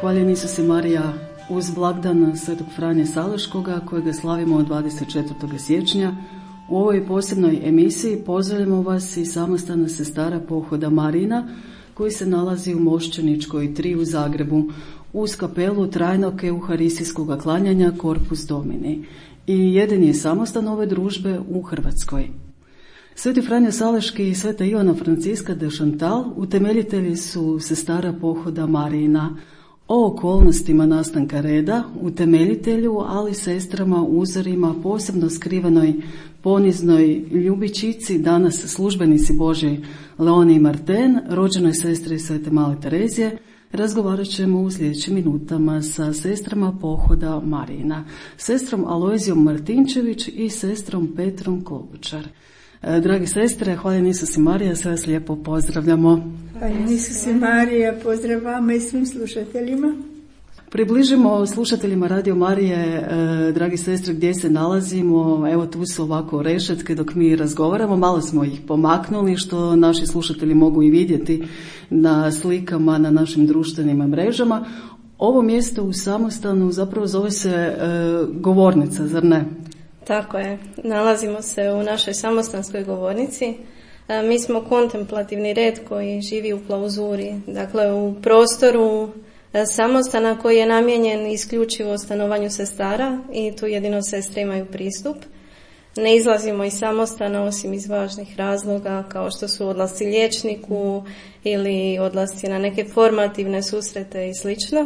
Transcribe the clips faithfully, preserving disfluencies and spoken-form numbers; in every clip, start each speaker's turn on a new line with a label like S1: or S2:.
S1: Hvaljen Isus i Marija uz blagdan Svetog Franje Saleškoga kojega slavimo od dvadeset četvrtog siječnja. U ovoj posebnoj emisiji pozdravljamo vas i samostana sestara Pohoda Marijina koji se nalazi u Mošćeničkoj tri u Zagrebu uz kapelu trajnog euharistijskog klanjanja Corpus Domini i jedini je samostan ove družbe u Hrvatskoj. Sveti Franjo Saleški i sveta Ivana Franciska de Chantal utemeljitelji su sestara Pohoda Marijina. O okolnostima nastanka reda, utemeljitelju, ali sestrama, uzorima, posebno skrivenoj poniznoj ljubičici, danas službenici Božji Leoni i Marten, rođenoj sestri Svete Male Terezije, razgovarat ćemo u sljedećim minutama sa sestrama Pohoda Marijina, sestrom Alojzijom Martinčević i sestrom Petrom Klobučar. Dragi sestre, hvaljen Isus i Marija, sve vas lijepo pozdravljamo.
S2: Hvaljen Isus i Marija, pozdrav vama i svim slušateljima.
S1: Približimo slušateljima Radio Marije, dragi sestre, gdje se nalazimo. Evo tu su ovako rešetke dok mi razgovaramo, malo smo ih pomaknuli što naši slušatelji mogu i vidjeti na slikama na našim društvenim mrežama. Ovo mjesto u samostanu zapravo zove se e, govornica, zar ne?
S3: Tako je, nalazimo se u našoj samostanskoj govornici. Mi smo kontemplativni red koji živi u klauzuri, dakle u prostoru samostana koji je namijenjen isključivo stanovanju sestara i tu jedino sestre imaju pristup. Ne izlazimo iz samostana osim iz važnih razloga kao što su odlasci liječniku ili odlasci na neke formativne susrete i slično.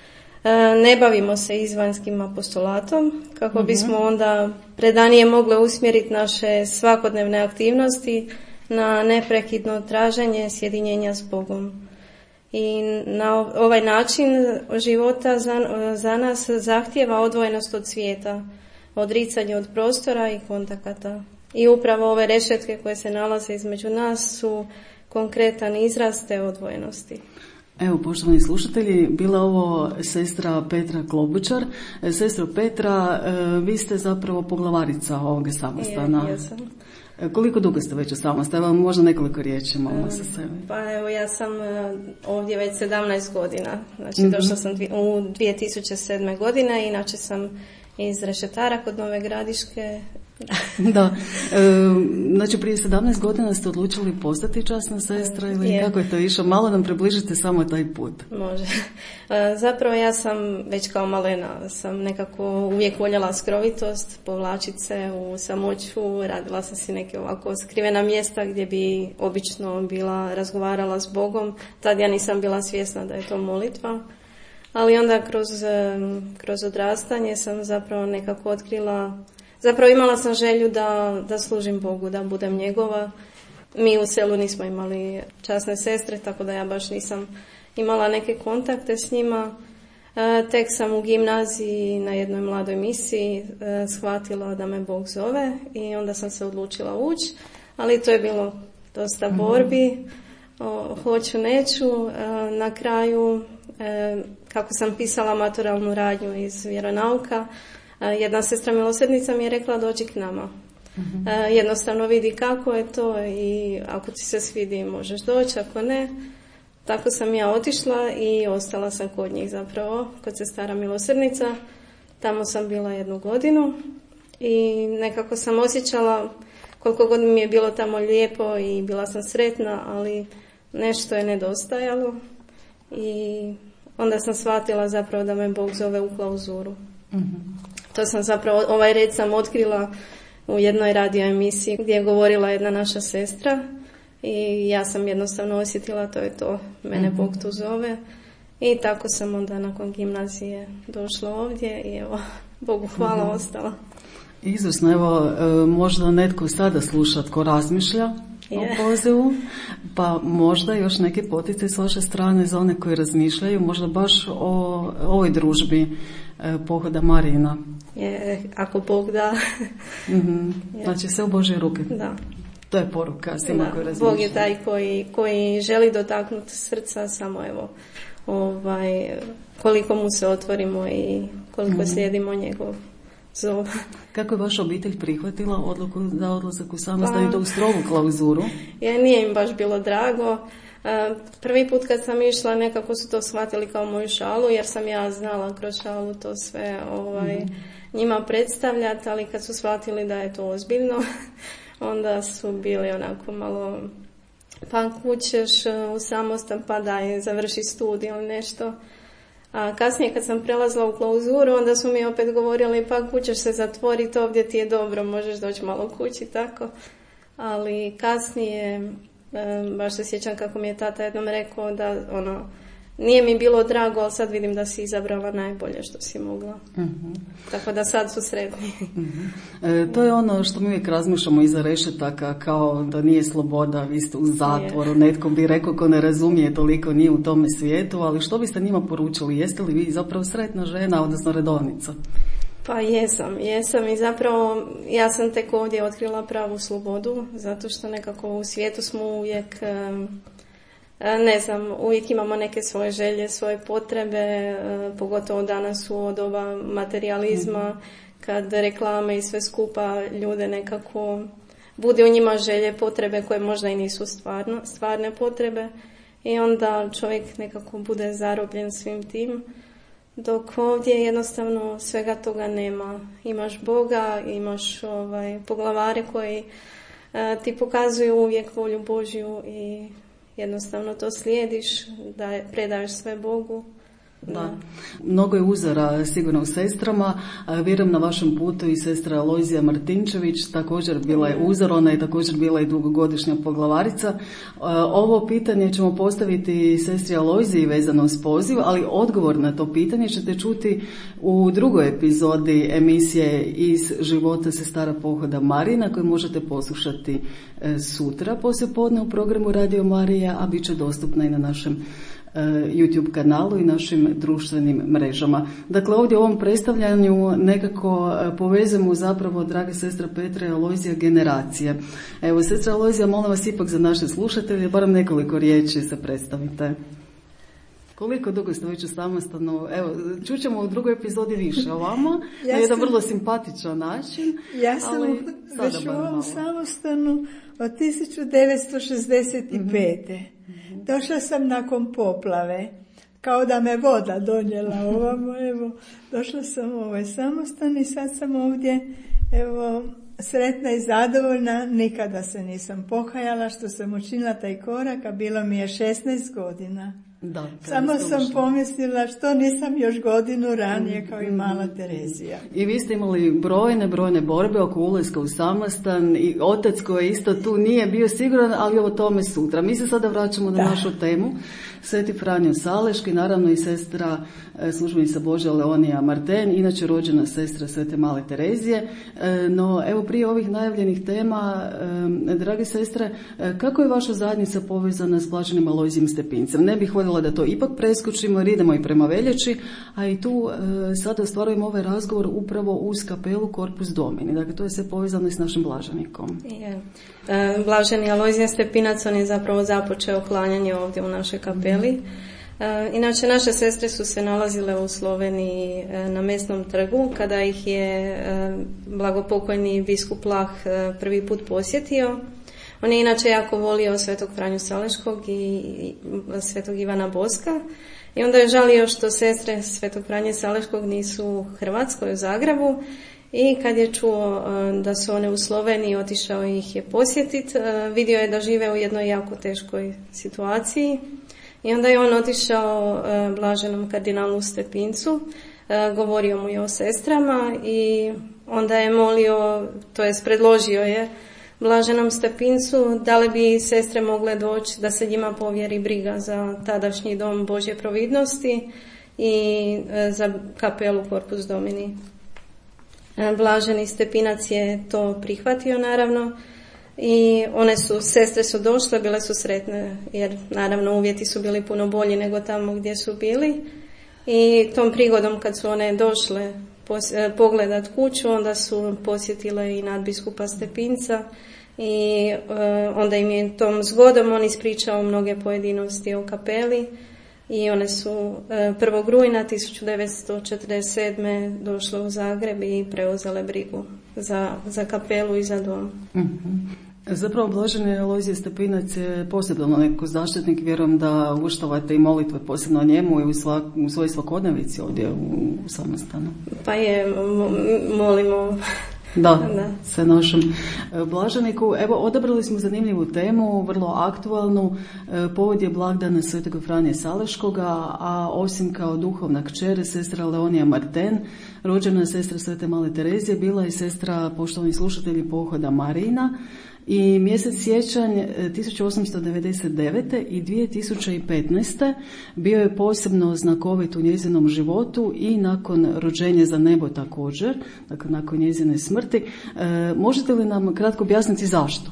S3: Ne bavimo se izvanjskim apostolatom kako bismo onda predanije mogli usmjeriti naše svakodnevne aktivnosti na neprekidno traženje sjedinjenja s Bogom. I na ovaj način života za, za nas zahtijeva odvojenost od svijeta, odricanje od prostora i kontakata. I upravo ove rešetke koje se nalaze između nas su konkretan izraz te odvojenosti.
S1: Evo, poštovani slušatelji, bila ovo sestra Petra Klobučar. Sestro Petra, vi ste zapravo poglavarica ovoga samostana.
S3: Je, jesam.
S1: Koliko dugo ste već u samostanu? Evo, možda nekoliko riječi malo sa sebi.
S3: Pa evo, ja sam ovdje već sedamnaest godina. Znači, mm-hmm. došla sam u dvije tisuće sedme. godine, inače sam iz Rešetara kod Nove Gradiške.
S1: Da, e, znači prije sedamnaest godina ste odlučili postati časna sestra ili je. Kako je to išlo? Malo nam približite samo taj put.
S3: Može. E, zapravo ja sam već kao malena sam nekako uvijek voljela skrovitost, povlačiti se u samoću, radila sam si neke ovako skrivena mjesta gdje bi obično bila razgovarala s Bogom. Tad ja nisam bila svjesna da je to molitva. Ali onda kroz, kroz odrastanje sam zapravo nekako otkrila. Zapravo imala sam želju da, da služim Bogu, da budem njegova. Mi u selu nismo imali časne sestre, tako da ja baš nisam imala neke kontakte s njima. E, tek sam u gimnaziji na jednoj mladoj misiji e, shvatila da me Bog zove i onda sam se odlučila ući, ali to je bilo dosta borbi, o, hoću, neću. E, na kraju, e, kako sam pisala maturalnu radnju iz vjeronauka, jedna sestra milosrdnica mi je rekla dođi k nama. Uh-huh. Jednostavno vidi kako je to i ako ti se svidi možeš doći, ako ne. Tako sam ja otišla i ostala sam kod njih zapravo, kod sestara milosrdnica. Tamo sam bila jednu godinu i nekako sam osjećala koliko god mi je bilo tamo lijepo i bila sam sretna, ali nešto je nedostajalo i onda sam shvatila zapravo da me Bog zove u klauzuru. Uh-huh. To sam zapravo, ovaj red sam otkrila u jednoj radio emisiji gdje je govorila jedna naša sestra i ja sam jednostavno osjetila to je to, mene mm-hmm. Bog tu zove i tako sam onda nakon gimnazije došla ovdje i evo, Bogu hvala mm-hmm. ostala.
S1: Izvrsno, evo možda netko sada sluša tko razmišlja yeah. o pozivu, pa možda još neki poticaj s vaše strane za one koji razmišljaju, možda baš o ovoj družbi Pohoda Marijina.
S3: Je, ako Bog da.
S1: mm-hmm. Znači sve u Božje ruke.
S3: Da.
S1: To je poruka svima koji razmišljaju.
S3: Bog je taj koji, koji želi dotaknuti srca, samo evo ovaj, koliko mu se otvorimo i koliko mm-hmm. slijedimo njegov zov.
S1: Kako je vaša obitelj prihvatila odluku za odlazak u samostan i to u strogu klauzuru?
S3: Ja, nije im baš bilo drago. Prvi put kad sam išla nekako su to shvatili kao moju šalu, jer sam ja znala kroz šalu to sve ovaj, mm-hmm. njima predstavljati, ali kad su shvatili da je to ozbiljno, onda su bili onako malo, pa kućeš u samostan, pa daj, završi studij ili nešto. A kasnije kad sam prelazila u klauzuru, onda su mi opet govorili, pa kućeš se zatvoriti, ovdje ti je dobro, možeš doći malo kući, tako. Ali kasnije, baš se sjećam kako mi je tata jednom rekao da ono, nije mi bilo drago, ali sad vidim da si izabrala najbolje što si mogla. Uh-huh. Tako da sad su sretni.
S1: Uh-huh. E, to je ono što mi uvijek razmišljamo iza rešetaka, kao da nije sloboda, vi ste u zatvoru, je. Netko bi rekao ko ne razumije toliko, nije u tome svijetu, ali što biste njima poručili? Jeste li vi zapravo sretna žena, odnosno redovnica?
S3: Pa jesam, jesam i zapravo ja sam tek ovdje otkrila pravu slobodu, zato što nekako u svijetu smo uvijek... Ne znam, uvijek imamo neke svoje želje, svoje potrebe, pogotovo danas u doba materijalizma, kad reklame i sve skupa ljude nekako bude u njima želje, potrebe koje možda i nisu stvarno, stvarne potrebe i onda čovjek nekako bude zarobljen svim tim, dok ovdje jednostavno svega toga nema. Imaš Boga, imaš ovaj, poglavare koji a, ti pokazuju uvijek volju Božju i jednostavno to slijediš, da predaješ sve Bogu.
S1: Da. Da. Mnogo je uzora sigurno u sestrama. Vjerujem na vašem putu i sestra Alojzija Martinčević također bila je uzor, ona je također bila i dugogodišnja poglavarica. Ovo pitanje ćemo postaviti sestri Alojziji vezano uz poziv, ali odgovor na to pitanje ćete čuti u drugoj epizodi emisije Iz života sestara pohoda Marina, koju možete poslušati sutra poslijepodne u programu Radio Marija, a bit će dostupna i na našem YouTube kanalu i našim društvenim mrežama. Dakle, ovdje u ovom predstavljanju nekako povezujemo zapravo, draga sestra Petra i Alojzija, generacije. Evo, sestra Alojzija, molim vas ipak za naše slušatelje, barem nekoliko riječi se predstavite. Koliko dugo ste već u samostanu? Evo, čućemo u drugoj epizodi više o vama, ja na jedan sam, vrlo simpatičan način.
S2: Ja sam ali već u ovom samostanu od tisuću devetsto šezdeset pete. Mm-hmm. Došla sam nakon poplave, kao da me voda donijela ovamo, evo, došla sam u ovaj samostan i sad sam ovdje, evo, sretna i zadovoljna, nikada se nisam pokajala što sam učinila taj korak, a bilo mi je šesnaest godina. Da, samo sam ušli. Pomislila što nisam još godinu ranije kao i mala Terezija.
S1: I vi ste imali brojne, brojne borbe oko ulaska u samostan i otac koji isto tu nije bio siguran, ali o tome sutra. Mi se sada vraćamo na da. našu temu. Sveti Franjo Saleški, naravno i sestra službenica Božja Leonija Marten, inače rođena sestra Svete male Terezije. No evo prije ovih najavljenih tema, drage sestre, kako je vaša zajednica povezana s blaženim Alojzijem Stepincem? Ne bih voljela da to ipak preskočimo jer idemo i prema veljači, a i tu sada ostvarujemo ovaj razgovor upravo uz kapelu Corpus Domini. Dakle, to je sve povezano i s našim blaženikom.
S3: Je. Blaženi Alojzije Stepinac, on je zapravo započeo klanjanje ovdje u našoj kapeli. Inače, naše sestre su se nalazile u Sloveniji na Mesnom trgu kada ih je blagopokojni biskup Lah prvi put posjetio. On je inače jako volio svetog Franju Saleškog i svetog Ivana Boska i onda je žalio što sestre svetog Franje Saleškog nisu u Hrvatskoj, u Zagrebu, i kad je čuo da su one u Sloveniji, otišao ih je posjetiti. Vidio je da žive u jednoj jako teškoj situaciji i onda je on otišao blaženom kardinalu Stepincu, govorio mu je o sestrama i onda je molio, to jest predložio je blaženom Stepincu da li bi sestre mogle doći da se njima povjeri briga za tadašnji dom Božje providnosti i za kapelu Corpus Domini. Blaženi Stepinac je to prihvatio naravno i one su, sestre su došle, bile su sretne jer naravno uvjeti su bili puno bolji nego tamo gdje su bili i tom prigodom kad su one došle pogledat kuću, onda su posjetile i nadbiskupa Stepinca i uh, onda im je tom zgodom on ispričao mnoge pojedinosti o kapeli i one su uh, prvog rujna tisuću devetsto četrdeset sedme došle u Zagreb i preuzele brigu za, za kapelu i za dom.
S1: Mm-hmm. Zapravo Blaženi Alojzije Stepinac je posebno neko zaštitnik, vjerujem da uštavate i molitve posebno o njemu i u, svak, u svojoj svakodnevici ovdje u, u samostanu.
S3: Pa je, molimo.
S1: Da, da, se našem blaženiku. Evo, odabrali smo zanimljivu temu, vrlo aktualnu. Povod je blagdana Svetog Franje Saleškoga, a osim kao duhovna kćer, sestra Leonija Marten, rođena sestra Svete Male Terezije, bila i sestra, poštovani slušatelji, pohoda Marijina. I mjesec siječanj tisuću osamsto devedeset devete. i dvije tisuće petnaeste. bio je posebno znakovit u njezinom životu i nakon rođenja za nebo također, dakle nakon njezine smrti. E, možete li nam kratko objasniti zašto?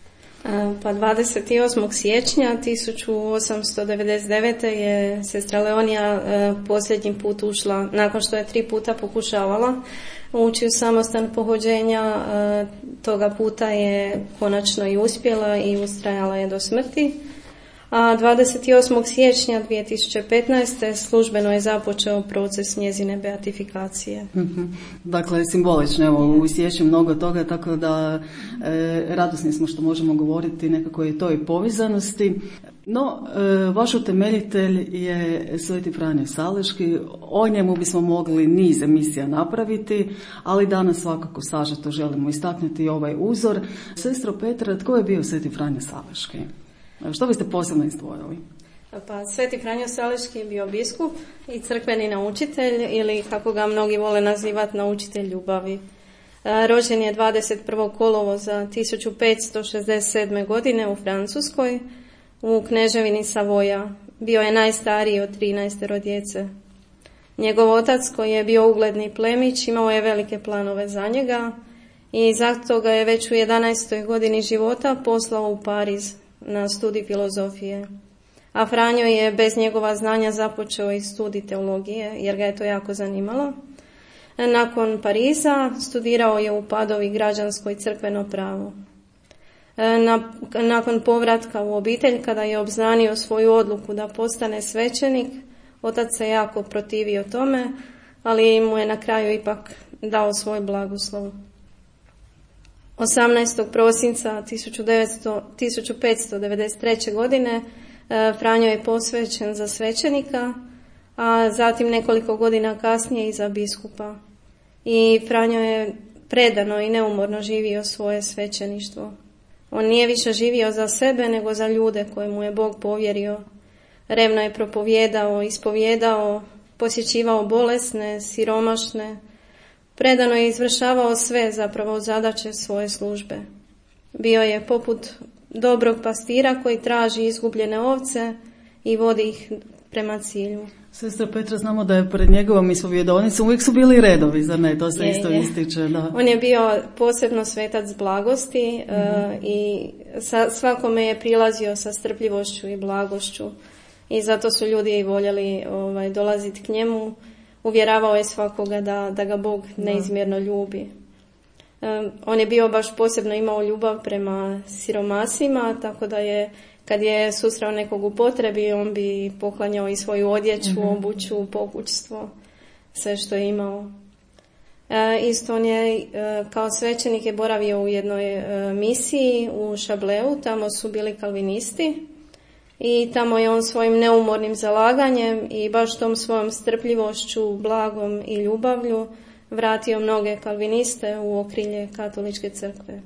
S3: Pa dvadeset osmog siječnja tisuću osamsto devedeset devete. je sestra Leonija posljednji put ušla, nakon što je tri puta pokušavala ući u samostan pohođenja, toga puta je konačno i uspjela i ustrajala je do smrti. A dvadeset osmog siječnja dvije tisuće petnaeste. službeno je započeo proces njezine beatifikacije.
S1: Mm-hmm. Dakle, simbolično, evo, u siječnju mnogo toga, tako da e, radosni smo što možemo govoriti nekako i toj povezanosti. No, e, vaš utemeljitelj je Sveti Franjo Saleški, o njemu bismo mogli niz emisija napraviti, ali danas svakako sažeto želimo istaknuti ovaj uzor. Sestro Petra, tko je bio Sveti Franjo Saleški? Što biste posebno izdvojili?
S3: Pa, Sveti Franjo Saleški je bio biskup i crkveni naučitelj, ili kako ga mnogi vole nazivati, naučitelj ljubavi. Rođen je dvadeset prvog kolovoza tisuću petsto šezdeset sedme. godine u Francuskoj, u kneževini Savoja. Bio je najstariji od trinaestero djece. Njegov otac, koji je bio ugledni plemić, imao je velike planove za njega i zato ga je već u jedanaestoj godini života poslao u Pariz na studij filozofije. A Franjo je bez njegova znanja započeo i studij teologije, jer ga je to jako zanimalo. Nakon Pariza studirao je u Padovi građansko i crkveno pravo. Na, nakon povratka u obitelj, kada je obznanio svoju odluku da postane svećenik, otac se jako protivio tome, ali mu je na kraju ipak dao svoj blagoslov. osamnaestog prosinca tisuću petsto devedeset treće. godine Franjo je posvećen za svećenika, a zatim nekoliko godina kasnije i za biskupa. I Franjo je predano i neumorno živio svoje svećeništvo. On nije više živio za sebe, nego za ljude koje mu je Bog povjerio. Revno je propovijedao, ispovjedao, posjećivao bolesne, siromašne. Predano je izvršavao sve zapravo zadaće svoje službe. Bio je poput dobrog pastira koji traži izgubljene ovce i vodi ih prema cilju.
S1: Sestra Petra, znamo da je pred njegovom ispovjedonicom uvijek su bili redovi, zar ne? To se je, isto je. ističe. Da.
S3: On je bio posebno svetac blagosti, mm-hmm. uh, i sa, svakome je prilazio sa strpljivošću i blagošću. I zato su ljudi i voljeli ovaj, dolaziti k njemu. Uvjeravao je svakoga da, da ga Bog neizmjerno ljubi. Um, on je bio baš posebno imao ljubav prema siromasima, tako da je kad je susreo nekog u potrebi, on bi poklanjao i svoju odjeću, mm-hmm. obuću, pokućstvo, sve što je imao. E, isto on je e, kao svećenik je boravio u jednoj e, misiji u Šableu, tamo su bili kalvinisti i tamo je on svojim neumornim zalaganjem i baš tom svojom strpljivošću, blagom i ljubavlju vratio mnoge kalviniste u okrilje katoličke crkve.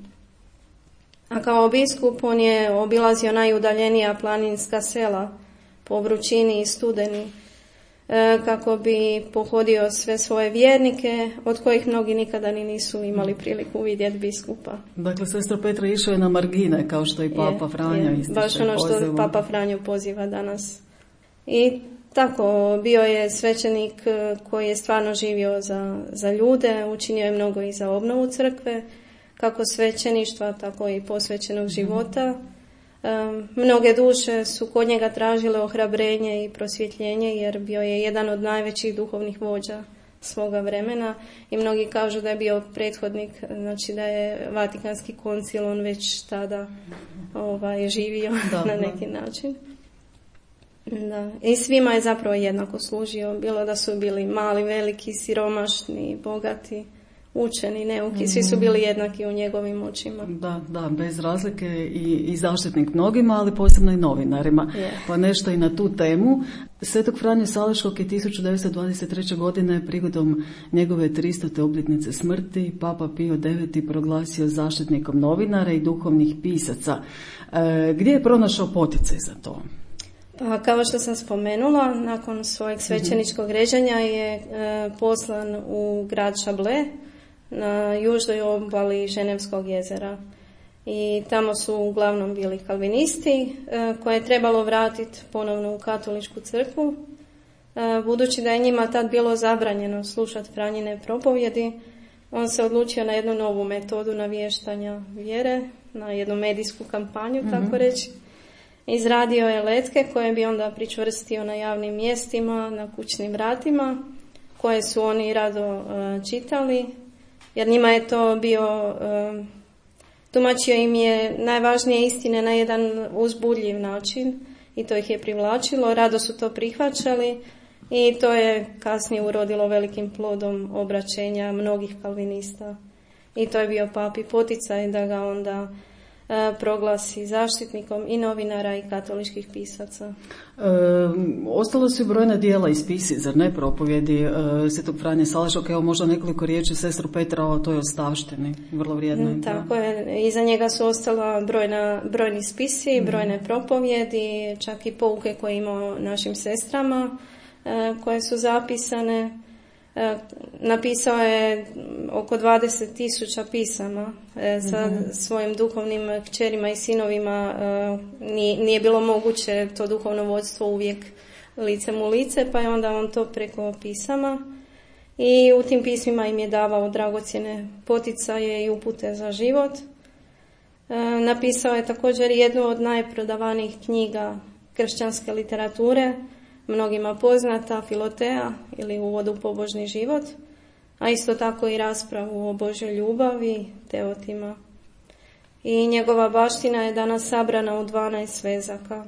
S3: A kao biskup on je obilazio najudaljenija planinska sela po vrućini i studeni, e, kako bi pohodio sve svoje vjernike, od kojih mnogi nikada ni nisu imali priliku vidjeti biskupa.
S1: Dakle, sestra Petra išao je na margine, kao što i Papa je, Franjo ističe.
S3: Baš ono što pozivom. Papa Franjo poziva danas. I tako, bio je svećenik koji je stvarno živio za, za ljude, učinio je mnogo i za obnovu crkve, kako svećeništva, tako i posvećenog života. Um, mnoge duše su kod njega tražile ohrabrenje i prosvjetljenje, jer bio je jedan od najvećih duhovnih vođa svoga vremena i mnogi kažu da je bio prethodnik, znači da je Vatikanski koncil on već tada ovaj, živio da, na neki da. način. Da. I svima je zapravo jednako služio, bilo da su bili mali, veliki, siromašni, bogati. učeni, neuki, svi su bili jednaki u njegovim očima.
S1: Da, da, bez razlike i, i zaštitnik mnogima, ali posebno i novinarima. Yeah. Pa nešto i na tu temu. Svetog Franje Salaškog je tisuću devetsto dvadeset treće. godine prigodom njegove tristote obljetnice smrti Papa Pio deveti. proglasio zaštitnikom novinara i duhovnih pisaca. E, gdje je pronašao poticaj za to?
S3: Pa kao što sam spomenula, nakon svojeg svećeničkog ređenja je e, poslan u grad Chablais na južnoj obali Ženevskog jezera. I tamo su uglavnom bili kalvinisti e, koje je trebalo vratiti ponovno u katoličku crkvu. E, budući da je njima tad bilo zabranjeno slušati Franjine propovjedi, on se odlučio na jednu novu metodu navještanja vjere, na jednu medijsku kampanju, mm-hmm. tako reći. Izradio je letke koje bi onda pričvrstio na javnim mjestima, na kućnim vratima, koje su oni rado uh, čitali, jer njima je to bio, uh, tumačio im je najvažnije istine na jedan uzbudljiv način i to ih je privlačilo, rado su to prihvaćali i to je kasnije urodilo velikim plodom obraćenja mnogih kalvinista. I to je bio papi poticaj da ga onda proglasi zaštitnikom i novinara i katoličkih pisaca.
S1: E, ostalo su brojna dijela i spisi, zar ne, propovjedi e, Svetog Franje Salaškog. Evo možda nekoliko riječi sestru Petra o toj ostavštini, vrlo vrijedno.
S3: Mm, tako je, iza njega su ostala brojna, brojni spisi, mm. brojne propovjedi, čak i pouke koje imao našim sestrama e, koje su zapisane. Napisao je oko dvadeset tisuća pisama sa mm-hmm. svojim duhovnim kćerima i sinovima. Nije, nije bilo moguće to duhovno vodstvo uvijek licem u lice, pa je onda on to preko pisama i u tim pismima im je davao dragocjene poticaje i upute za život. Napisao je također jednu od najprodavanijih knjiga kršćanske literature, mnogima poznata, Filotea ili Uvod u pobožni život, a isto tako i raspravu o Božjoj ljubavi, Teotima. I njegova baština je danas sabrana u dvanaest svezaka,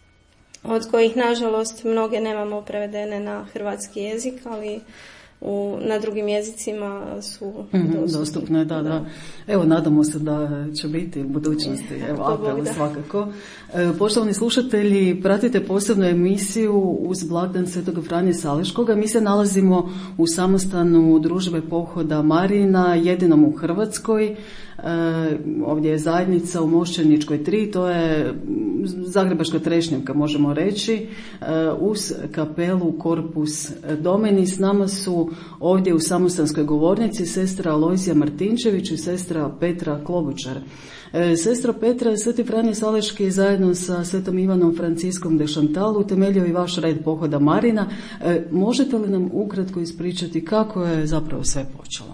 S3: od kojih, nažalost, mnoge nemamo prevedene na hrvatski jezik, ali u, na drugim jezicima su
S1: mm-hmm, dostupne. dostupne da, da. Evo, nadamo se da će biti u budućnosti. Evo, apel svakako. E, poštovani slušatelji, pratite posebnu emisiju uz blagdan Svetog Franje Salaškoga. Mi se nalazimo u samostanu Družbe pohoda Marina, jedinom u Hrvatskoj. E, ovdje je zajednica u Mošćeničkoj tri, to je Zagrebačka Trešnjevka, možemo reći, e, uz kapelu Corpus Domini. S nama su ovdje u samostanskoj govornici sestra Alojzija Martinčević i sestra Petra Klobučar. E, sestra Petra, Sveti Franje Salaški zajedno sa Svetom Ivanom Franciskom de Chantal utemeljio i vaš red pohoda Marina. E, možete li nam ukratko ispričati kako je zapravo sve počelo?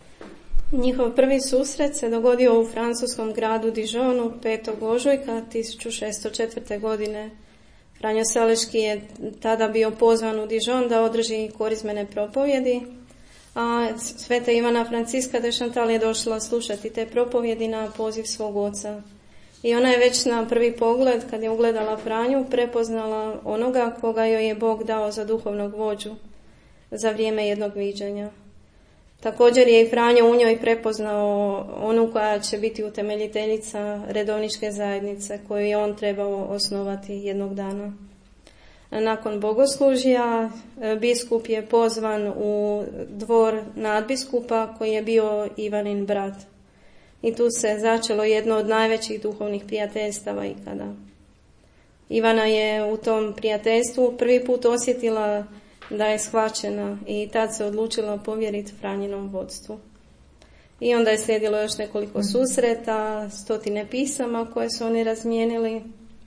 S3: Njihov prvi susret se dogodio u francuskom gradu Dijonu petog ožujka tisuću šesto četvrte. godine. Franjo Salaški je tada bio pozvan u Dijon da održi korizmene propovjedi, a Sveta Ivana Franciska de Chantal je došla slušati te propovjedi na poziv svog oca. I ona je već na prvi pogled, kad je ugledala Franju, prepoznala onoga koga joj je Bog dao za duhovnog vođu za vrijeme jednog viđenja. Također je i Franjo u njoj prepoznao onu koja će biti utemeljiteljica redovničke zajednice koju je on trebao osnovati jednog dana. Nakon bogoslužja biskup je pozvan u dvor nadbiskupa koji je bio Ivanin brat. I tu se začelo jedno od najvećih duhovnih prijateljstava ikada. Ivana je u tom prijateljstvu prvi put osjetila da je shvaćena i tad se odlučila povjeriti Franjinom vodstvu. I onda je slijedilo još nekoliko susreta, stotine pisama koje su oni razmijenili.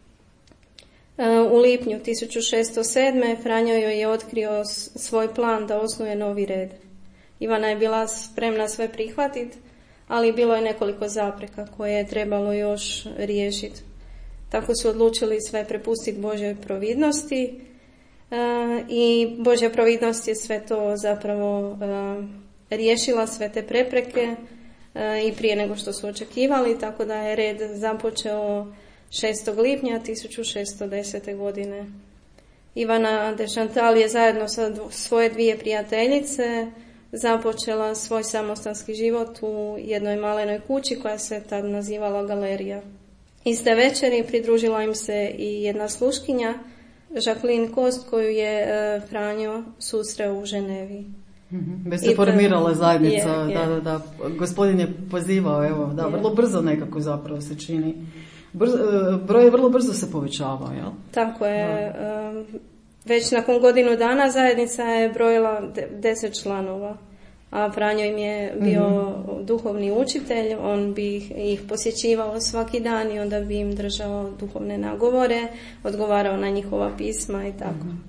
S3: U lipnju tisuću šesto sedme. Franjo joj je otkrio svoj plan da osnuje novi red. Ivana je bila spremna sve prihvatiti, ali bilo je nekoliko zapreka koje je trebalo još riješiti. Tako su odlučili sve prepustiti Božjoj providnosti, Uh, i Božja providnost je sve to zapravo uh, riješila, sve te prepreke uh, i prije nego što su očekivali, tako da je red započeo šestog lipnja tisuću šesto desete. godine. Ivana de Chantal je zajedno sa svoje dvije prijateljice započela svoj samostanski život u jednoj malenoj kući koja se tad nazivala Galerija. Iste večeri pridružila im se i jedna sluškinja, Jacqueline Kost, koju je Franjo susreo u Ženevi.
S1: Mm-hmm. Već se formirala zajednica, je, je. Da, da, da. Gospodin je pozivao, evo, da, je. Vrlo brzo nekako zapravo se čini. Brzo, broj vrlo brzo se povećavao, jel?
S3: Tako je. Da. Već nakon godinu dana zajednica je brojila deset članova, a Franjo im je bio mm-hmm. duhovni učitelj, on bi ih posjećivao svaki dan i onda bi im držao duhovne nagovore, odgovarao na njihova pisma i tako. Mm-hmm.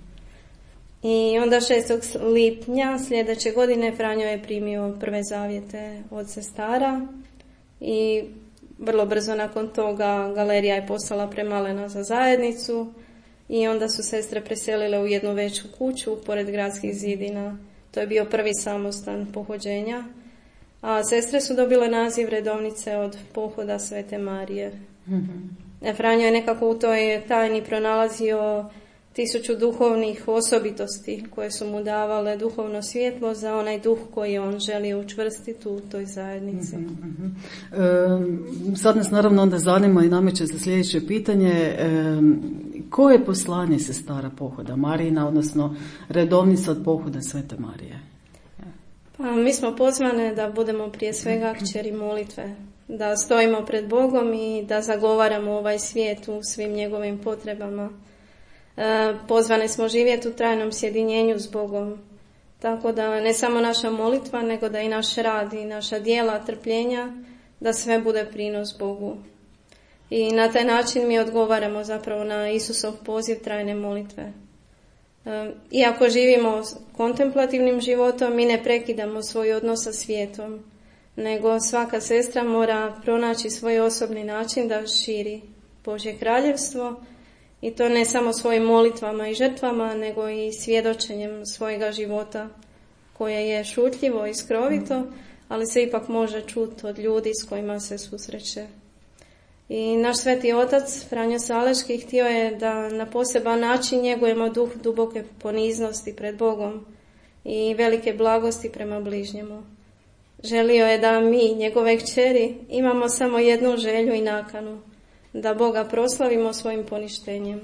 S3: I onda šestog lipnja sljedeće godine Franjo je primio prve zavjete od sestara i vrlo brzo nakon toga Galerija je postala premalena za zajednicu i onda su sestre preselile u jednu veću kuću pored gradskih zidina. To je bio prvi samostan pohođenja, a sestre su dobile naziv redovnice od pohoda Svete Marije. Mm-hmm. Franjo je nekako u toj tajni pronalazio tisuću duhovnih osobitosti koje su mu davale duhovno svjetlo za onaj duh koji on želio učvrstiti u toj zajednici.
S1: Mm-hmm. E, sad nas naravno onda zanima i nameće za sljedeće pitanje. E, koje je poslanje sestara pohoda Marijina, odnosno redovnica od pohoda Svete Marije?
S3: Pa, mi smo pozvane da budemo prije svega kćeri molitve, da stojimo pred Bogom i da zagovaramo ovaj svijet u svim njegovim potrebama. Pozvane smo živjeti u trajnom sjedinjenju s Bogom, tako da ne samo naša molitva, nego da i naš rad i naša djela, trpljenja, da sve bude prinos Bogu. I na taj način mi odgovaramo zapravo na Isusov poziv trajne molitve. Iako živimo kontemplativnim životom, mi ne prekidamo svoj odnos sa svijetom, nego svaka sestra mora pronaći svoj osobni način da širi Božje kraljevstvo, i to ne samo svojim molitvama i žrtvama, nego i svjedočenjem svojega života, koje je šutljivo i skrovito, ali se ipak može čuti od ljudi s kojima se susreće. I naš sveti otac, Franjo Saleški, htio je da na poseban način njegujemo duh duboke poniznosti pred Bogom i velike blagosti prema bližnjemu. Želio je da mi, njegove kćeri, imamo samo jednu želju i nakanu, da Boga proslavimo svojim poništenjem.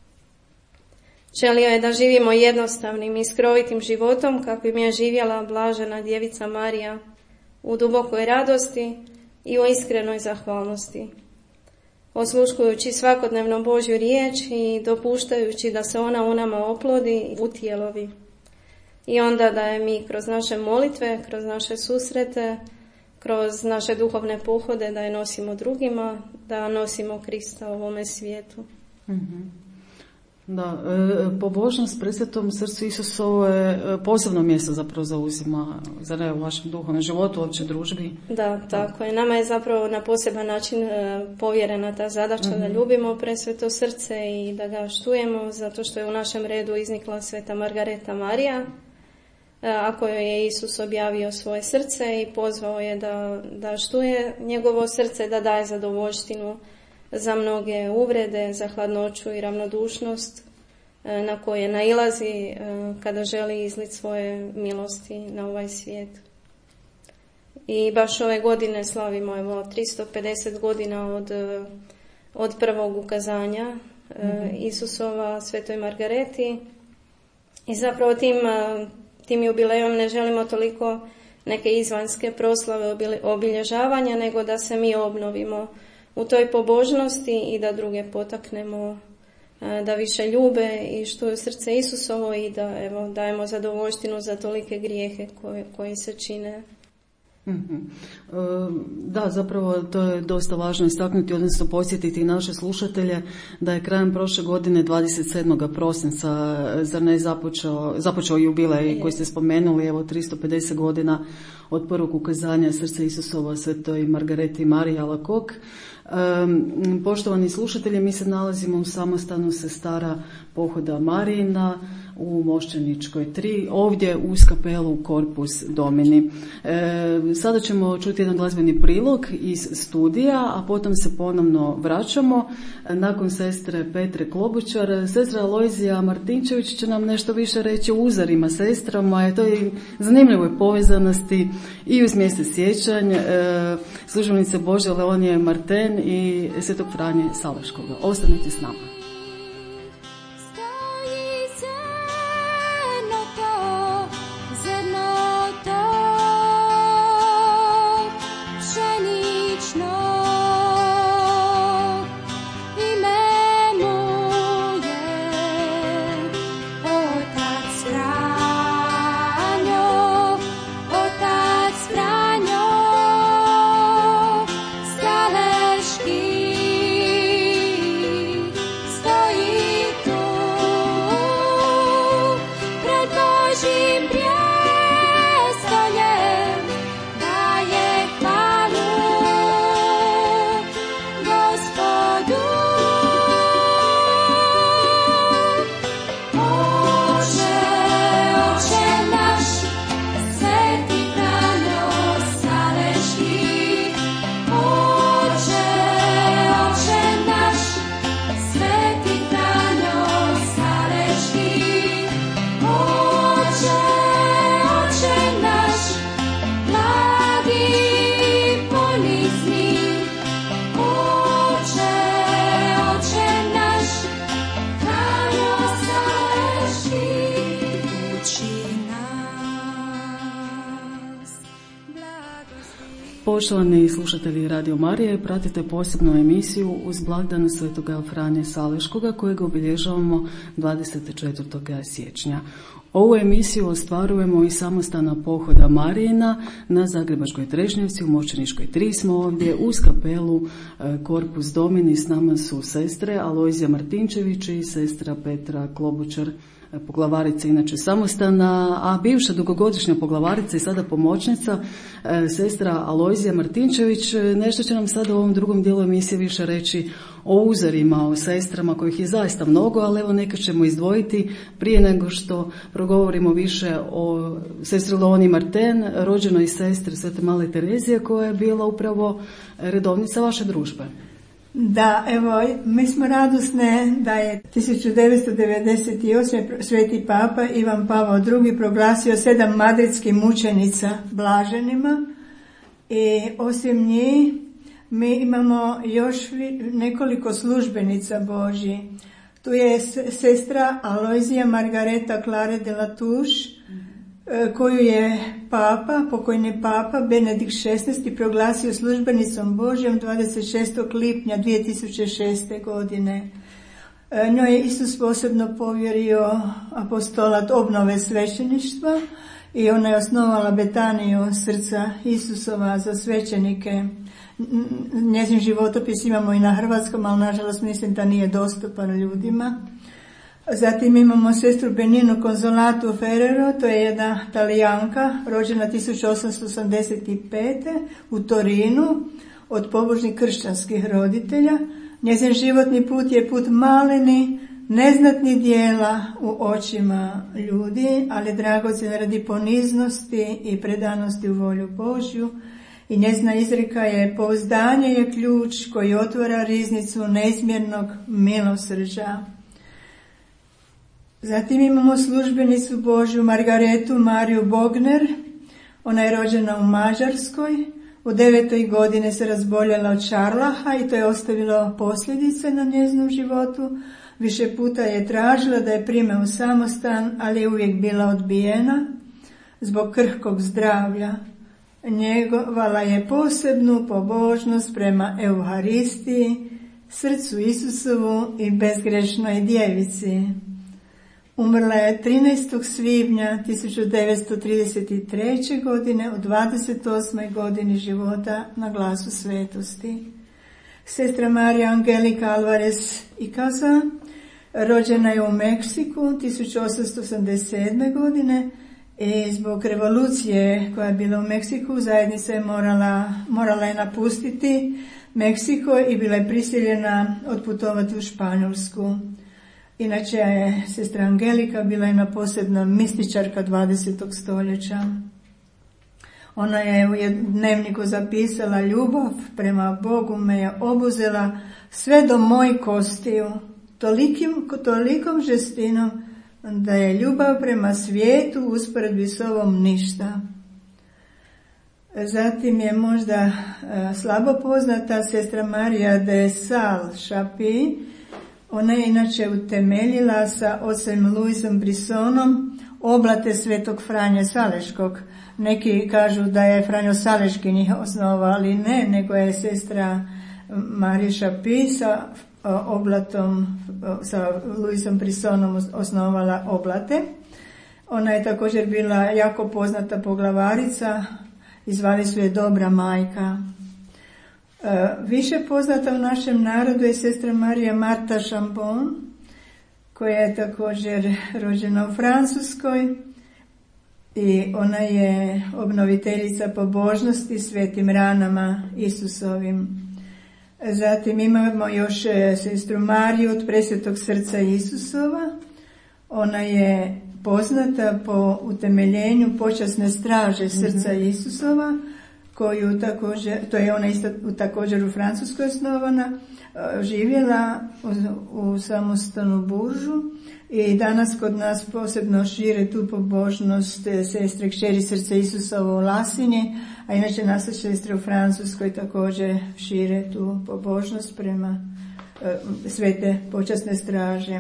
S3: Želio je da živimo jednostavnim i skrovitim životom kakvim je živjela blažena djevica Marija, u dubokoj radosti i u iskrenoj zahvalnosti, osluškujući svakodnevno Božju riječ i dopuštajući da se ona u nama oplodi u tijelovi. I onda da je mi kroz naše molitve, kroz naše susrete, kroz naše duhovne pohode da je nosimo drugima, da nosimo Krista u ovome svijetu.
S1: Mm-hmm. Da, e, pobožnost presvetom srcu Isusovo je posebno mjesto zapravo zauzima, zar ne, u vašem duhovnom životu, uopće družbi?
S3: Da, tako je. Nama je zapravo na poseban način e, povjerena ta zadaća mm-hmm. da ljubimo presveto srce i da ga štujemo, zato što je u našem redu iznikla sveta Margareta Marija, ako joj je Isus objavio svoje srce i pozvao je da, da štuje njegovo srce, da daje zadovoljštinu za mnoge uvrede, za hladnoću i ravnodušnost na koje nailazi kada želi izliti svoje milosti na ovaj svijet. I baš ove godine slavimo evo, tristo pedeset godina od, od prvog ukazanja mm-hmm. Isusova svetoj Margareti i zapravo tim Tim jubilejom ne želimo toliko neke izvanjske proslave obilježavanja, nego da se mi obnovimo u toj pobožnosti i da druge potaknemo da više ljube i štuju srce Isusovo i da evo, dajemo zadovoljštinu za tolike grijehe koje, koji se čine.
S1: Mm-hmm. Da, zapravo to je dosta važno istaknuti, odnosno podsjetiti naše slušatelje da je krajem prošle godine dvadeset sedmog prosinca zar ne započeo, započeo jubilej koji ste spomenuli, evo tristo pedeset godina od prvog ukazanja srca Isusova svetoj Margareti Mariji Alacoque. Poštovani slušatelji, mi se nalazimo u samostanu sestara Pohoda Marijina u Mošćeničkoj tri, ovdje uz kapelu Corpus Domini. E, sada ćemo čuti jedan glazbeni prilog iz studija, a potom se ponovno vraćamo. Nakon sestre Petre Klobučar, sestra Alojzija Martinčević će nam nešto više reći o uzorima sestrama, i to je zanimljivoj povezanosti i uz mjesec siječanj, e, službenice Božje Leonije Marten i Svetog Franje Salaškoga. Ostanite s nama. Poštovani slušatelji Radio Marije, pratite posebnu emisiju uz blagdan Svetoga Franje Saleškoga kojeg obilježavamo dvadeset četvrtog siječnja. Ovu emisiju ostvarujemo iz samostana Pohoda Marijina na Zagrebačkoj Trešnjevci, u Mošćeničkoj tri smo ovdje uz kapelu Corpus Domini. S nama su sestre Alojzija Martinčević i sestra Petra Klobučar, poglavarica inače samostana, a bivša dugogodišnja poglavarica i sada pomoćnica, sestra Alojzija Martinčević. Nešto će nam sada u ovom drugom dijelu emisije više reći o uzorima, o sestrama kojih je zaista mnogo, ali evo neka ćemo izdvojiti prije nego što progovorimo više o sestri Leoniji Marten, rođenoj sestri Svete Male Terezije, koja je bila upravo redovnica vaše družbe.
S2: Da, evo, mi smo radosne da je tisuću devetsto devedeset osme. Sveti Papa Ivan Pavao drugi proglasio sedam madridskih mučenica blaženima, i osim njih mi imamo još nekoliko službenica Božji. Tu je sestra Alojzija Margareta Clare de la Touche, koju je papa, pokojni papa Benedikt šesnaesti proglasio službenicom Božjom dvadeset šestog lipnja dvije tisuće šeste. godine. Njoj je Isus posebno povjerio apostolat obnove svećeništva i ona je osnovala Betaniju srca Isusova za svećenike. Njezin životopis imamo i na hrvatskom, ali nažalost mislim da nije dostupan ljudima. Zatim imamo sestru Beninu Consolatu Ferrero, to je jedna Talijanka, rođena tisuću osamsto osamdeset pete. u Torinu, od pobožnih kršćanskih roditelja. Njezin životni put je put maleni, neznatni dijela u očima ljudi, ali dragocjen radi poniznosti i predanosti u volju Božju. I njezina izreka je: pouzdanje je ključ koji otvara riznicu neizmjernog milosrđa. Zatim imamo službenicu Božju Margaretu Mariju Bogner. Ona je rođena u Mađarskoj. U devetoj godini se razboljela od šarlaha i to je ostavilo posljedice na njezinu životu. Više puta je tražila da je prime u samostan, ali je uvijek bila odbijena zbog krhkog zdravlja. Njegovala je posebnu pobožnost prema Euharistiji, srcu Isusovu i bezgrešnoj djevici. Umrla je trinaestog svibnja tisuću devetsto trideset treće. godine u dvadeset osmoj godini života na glasu svetosti. Sestra Marija Angelika Alvarez Icaza rođena je u Meksiku tisuću osamsto osamdeset sedme. godine i zbog revolucije koja je bila u Meksiku zajednica je morala, morala je napustiti Meksiko i bila je prisiljena otputovati u Španjolsku. Inače je sestra Angelika bila jedna posebna mističarka dvadesetog stoljeća. Ona je u dnevniku zapisala: ljubav prema Bogu me je obuzela sve do mojih kostiju, tolikim, tolikom žestinom da je ljubav prema svijetu usporedbi s ovom ništa. Zatim je možda slabo poznata sestra Marija de Sales Chapuis. Ona je inače utemeljila sa ocem Luisom Brissonom oblate svetog Franje Saleškog. Neki kažu da je Franjo Saleški njih osnovao, ali ne, nego je sestra Marija Chapuis sa oblatom, sa Luisom Brissonom osnovala oblate. Ona je također bila jako poznata poglavarica i zvali su je Dobra majka. Više poznata u našem narodu je sestra Marija Marta Chambon, koja je također rođena u Francuskoj i ona je obnoviteljica pobožnosti svetim ranama Isusovim. Zatim imamo još sestru Mariju od Presvetog srca Isusova. Ona je poznata po utemeljenju počasne straže srca mm-hmm. Isusova, koju također, to je ona isto također u Francuskoj osnovana, živjela u, u samostanu Buržu i danas kod nas posebno šire tu pobožnost sestre kćeri srca Isusovo u Lasinji, a inače naše sestre u Francuskoj također šire tu pobožnost prema uh, svete počasne straže.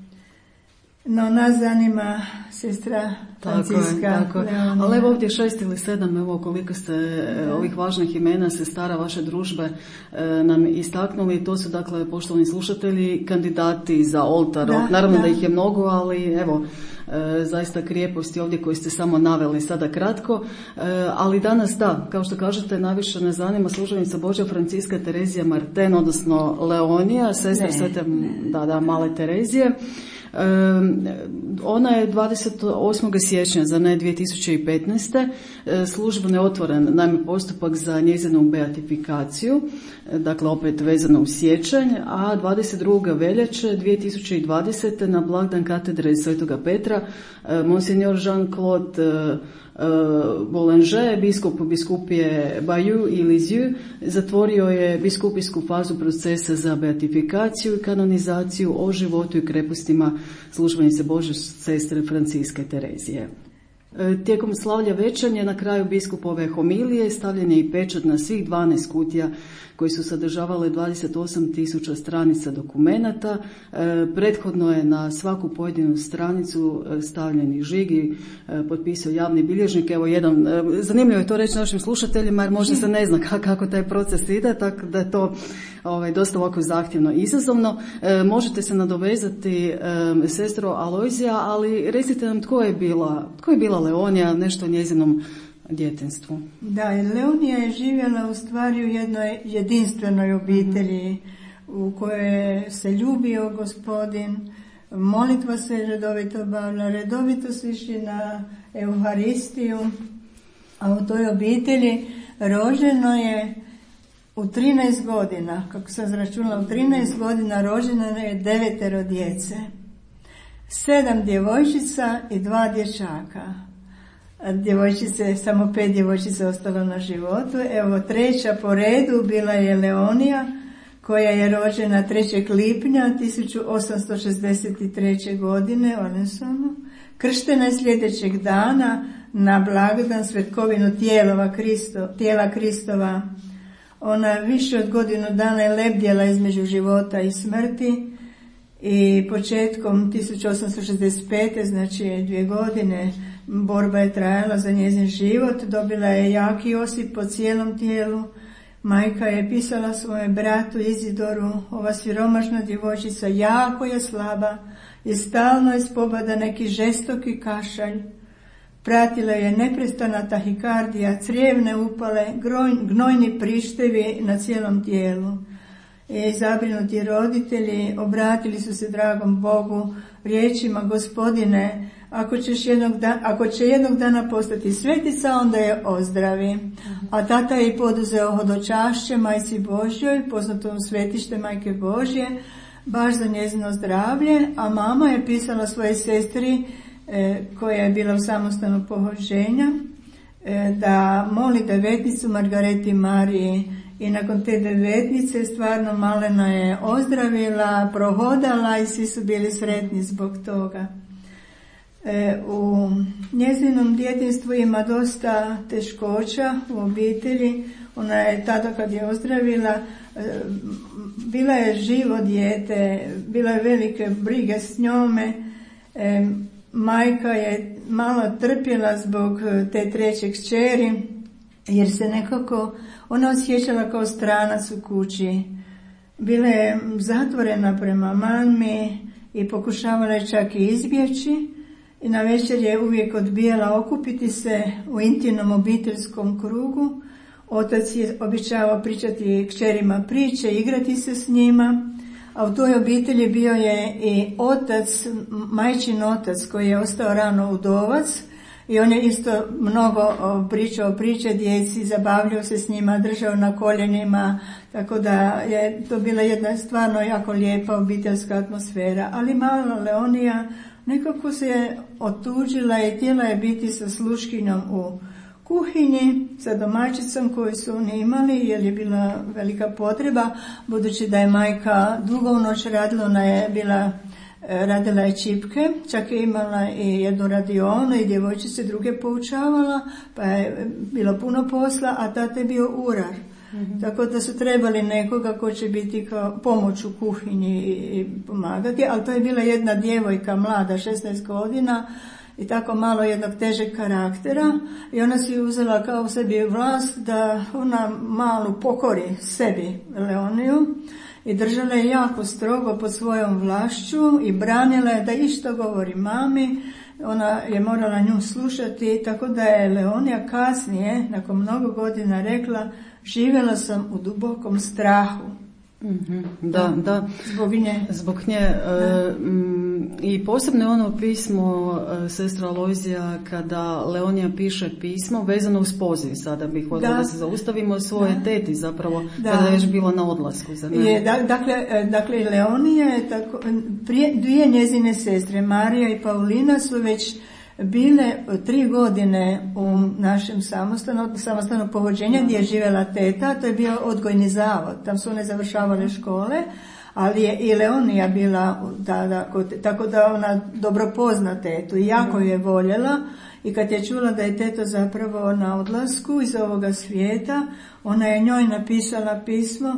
S2: No, nas zanima sestra Franciska.
S1: Tako je, tako je. Ali evo ovdje šest ili sedam, evo koliko ste da. ovih važnih imena sestara vaše družbe e, nam istaknuli. To su, dakle, poštovani slušatelji, kandidati za oltar. Da, Naravno da. da ih je mnogo, ali evo, e, zaista krijeposti ovdje koji ste samo naveli sada kratko. E, ali danas, da, kao što kažete, najviše nas zanima službenica Božja Franciska Terezija Marten, odnosno Leonija, sestra svete da, da, male Terezije. Um, ona je dvadeset osmog siječnja za ne dvije tisuće petnaeste službeno je otvoren naime postupak za njezinu beatifikaciju, dakle opet vezano u siječanj, a dvadeset drugog veljače dvije tisuće dvadesete na blagdan katedre Svetoga Petra Monsignor Jean-Claude Uh, Boulanger, biskup biskupije Bayeux i Lisieux, zatvorio je biskupijsku fazu procesa za beatifikaciju i kanonizaciju o životu i krepostima službenice Božje sestre Franciske Terezije. Tijekom slavlja večernje na kraju biskupove homilije stavljen je i pečat na svih dvanaest kutija koji su sadržavale dvadeset osam tisuća stranica dokumenata. E, prethodno je na svaku pojedinu stranicu stavljen i žig i e, potpisao javni bilježnik. Evo jedan, e, zanimljivo je to reći našim slušateljima jer možda se ne zna kako, kako taj proces ide, tako da je to ovaj, dosta ovako zahtjevno i izazovno. E, možete se nadovezati e, sestro Alojzija, ali recite nam tko je bila, tko je bila Leonija, nešto o njezinom djetinjstvu.
S2: Da, Leonija je živjela u stvari u jednoj jedinstvenoj obitelji u kojoj se ljubio Gospodin, molitva se redovito obavlja, redovito se išli na Euharistiju, a u toj obitelji rođeno je u trinaest godina, kako sam zračunala, u trinaest godina rođeno je devetero djece, sedam djevojčica i dva dječaka. Djevojčice, samo pet djevojčica ostalo na životu. Evo, treća po redu bila je Leonija, koja je rođena trećeg lipnja tisuću osamsto šezdeset treće godine u Orensonu. Krštena je sljedećeg dana na blagdan svetkovinu tijelova Kristo, tijela Kristova. Ona više od godinu dana je lebdjela između života i smrti i početkom tisuću osamsto šezdeset pete, znači dvije godine, borba je trajala za njezin život, dobila je jaki osip po cijelom tijelu. Majka je pisala svome bratu Izidoru: ova siromašna djevojčica jako je slaba i stalno je spobada neki žestoki kašalj. Pratila je neprestana tahikardija, crijevne upale, groj, gnojni prištevi na cijelom tijelu. I zabrinuti roditelji obratili su se dragom Bogu riječima: Gospodine, ako, ćeš jednog da, ako će jednog dana postati svetica, onda je ozdravi. A tata je poduzeo hodočašće Majci Božjoj, poznatom svetište Majke Božje, baš za njezino zdravlje, a mama je pisala svojoj sestri, e, koja je bila u samostanu pohođenja, e, da moli devetnicu Margareti Mariji. I nakon te devetnice stvarno malena je ozdravila, prohodala i svi su bili sretni zbog toga. E, u njezinom djetinjstvu ima dosta teškoća u obitelji. Ona je tada kad je ozdravila, e, bila je živo dijete, bila je velike brige s njome. E, majka je malo trpjela zbog te treće kćeri, jer se nekako ona osjećala kao stranac u kući. Bila je zatvorena prema mami i pokušavala je čak i izbjeći. I na večer je uvijek odbijala okupiti se u intimnom obiteljskom krugu. Otac je običavao pričati kćerima priče, igrati se s njima. A u toj obitelji bio je i otac, majčin otac, koji je ostao rano udovac. I on je isto mnogo pričao priče djeci, zabavljao se s njima, držao na koljenima, tako da je to bila jedna stvarno jako lijepa obiteljska atmosfera. Ali mala Leonija nekako se je otuđila i htjela je biti sa sluškinjom u kuhinji, sa domaćicom koju su oni imali, jer je bila velika potreba, budući da je majka dugo u noć radila, ona je bila... radila je čipke, čak je imala i jednu radionu i djevojčice druge poučavala, pa je bilo puno posla, a tata je bio urar. Mm-hmm. Tako da su trebali nekoga ko će biti kao pomoć u kuhinji i, i pomagati, ali to je bila jedna djevojka mlada, šesnaest godina, i tako malo jednog težeg karaktera, i ona si uzela kao sebi vlast da ona malu pokori sebi Leoniju. I držala je jako strogo pod svojom vlašću i branila je da išto govori mami. Ona je morala nju slušati, tako da je Leonija kasnije, nakon mnogo godina, rekla: živjela sam u dubokom strahu.
S1: Mm-hmm. Da, da.
S2: Zbog nje.
S1: Zbog nje. E, I posebno je ono pismo e, sestra Alojzija, kada Leonija piše pismo vezano uz poziv. Sada bih voljela da. da se zaustavimo svoje da. teti zapravo, da. kada je još bila na odlasku. Za
S2: je, da, dakle, dakle, Leonija je tako, prije, dvije njezine sestre, Marija i Paulina, su već bile tri godine u našem samostanu, samostanu pohođenja gdje je živjela teta. To je bio odgojni zavod, tam su one završavale škole, ali je i Leonija bila tada, tako da ona dobro pozna tetu i jako je voljela. I kad je čula da je teta zapravo na odlasku iz ovoga svijeta, ona je njoj napisala pismo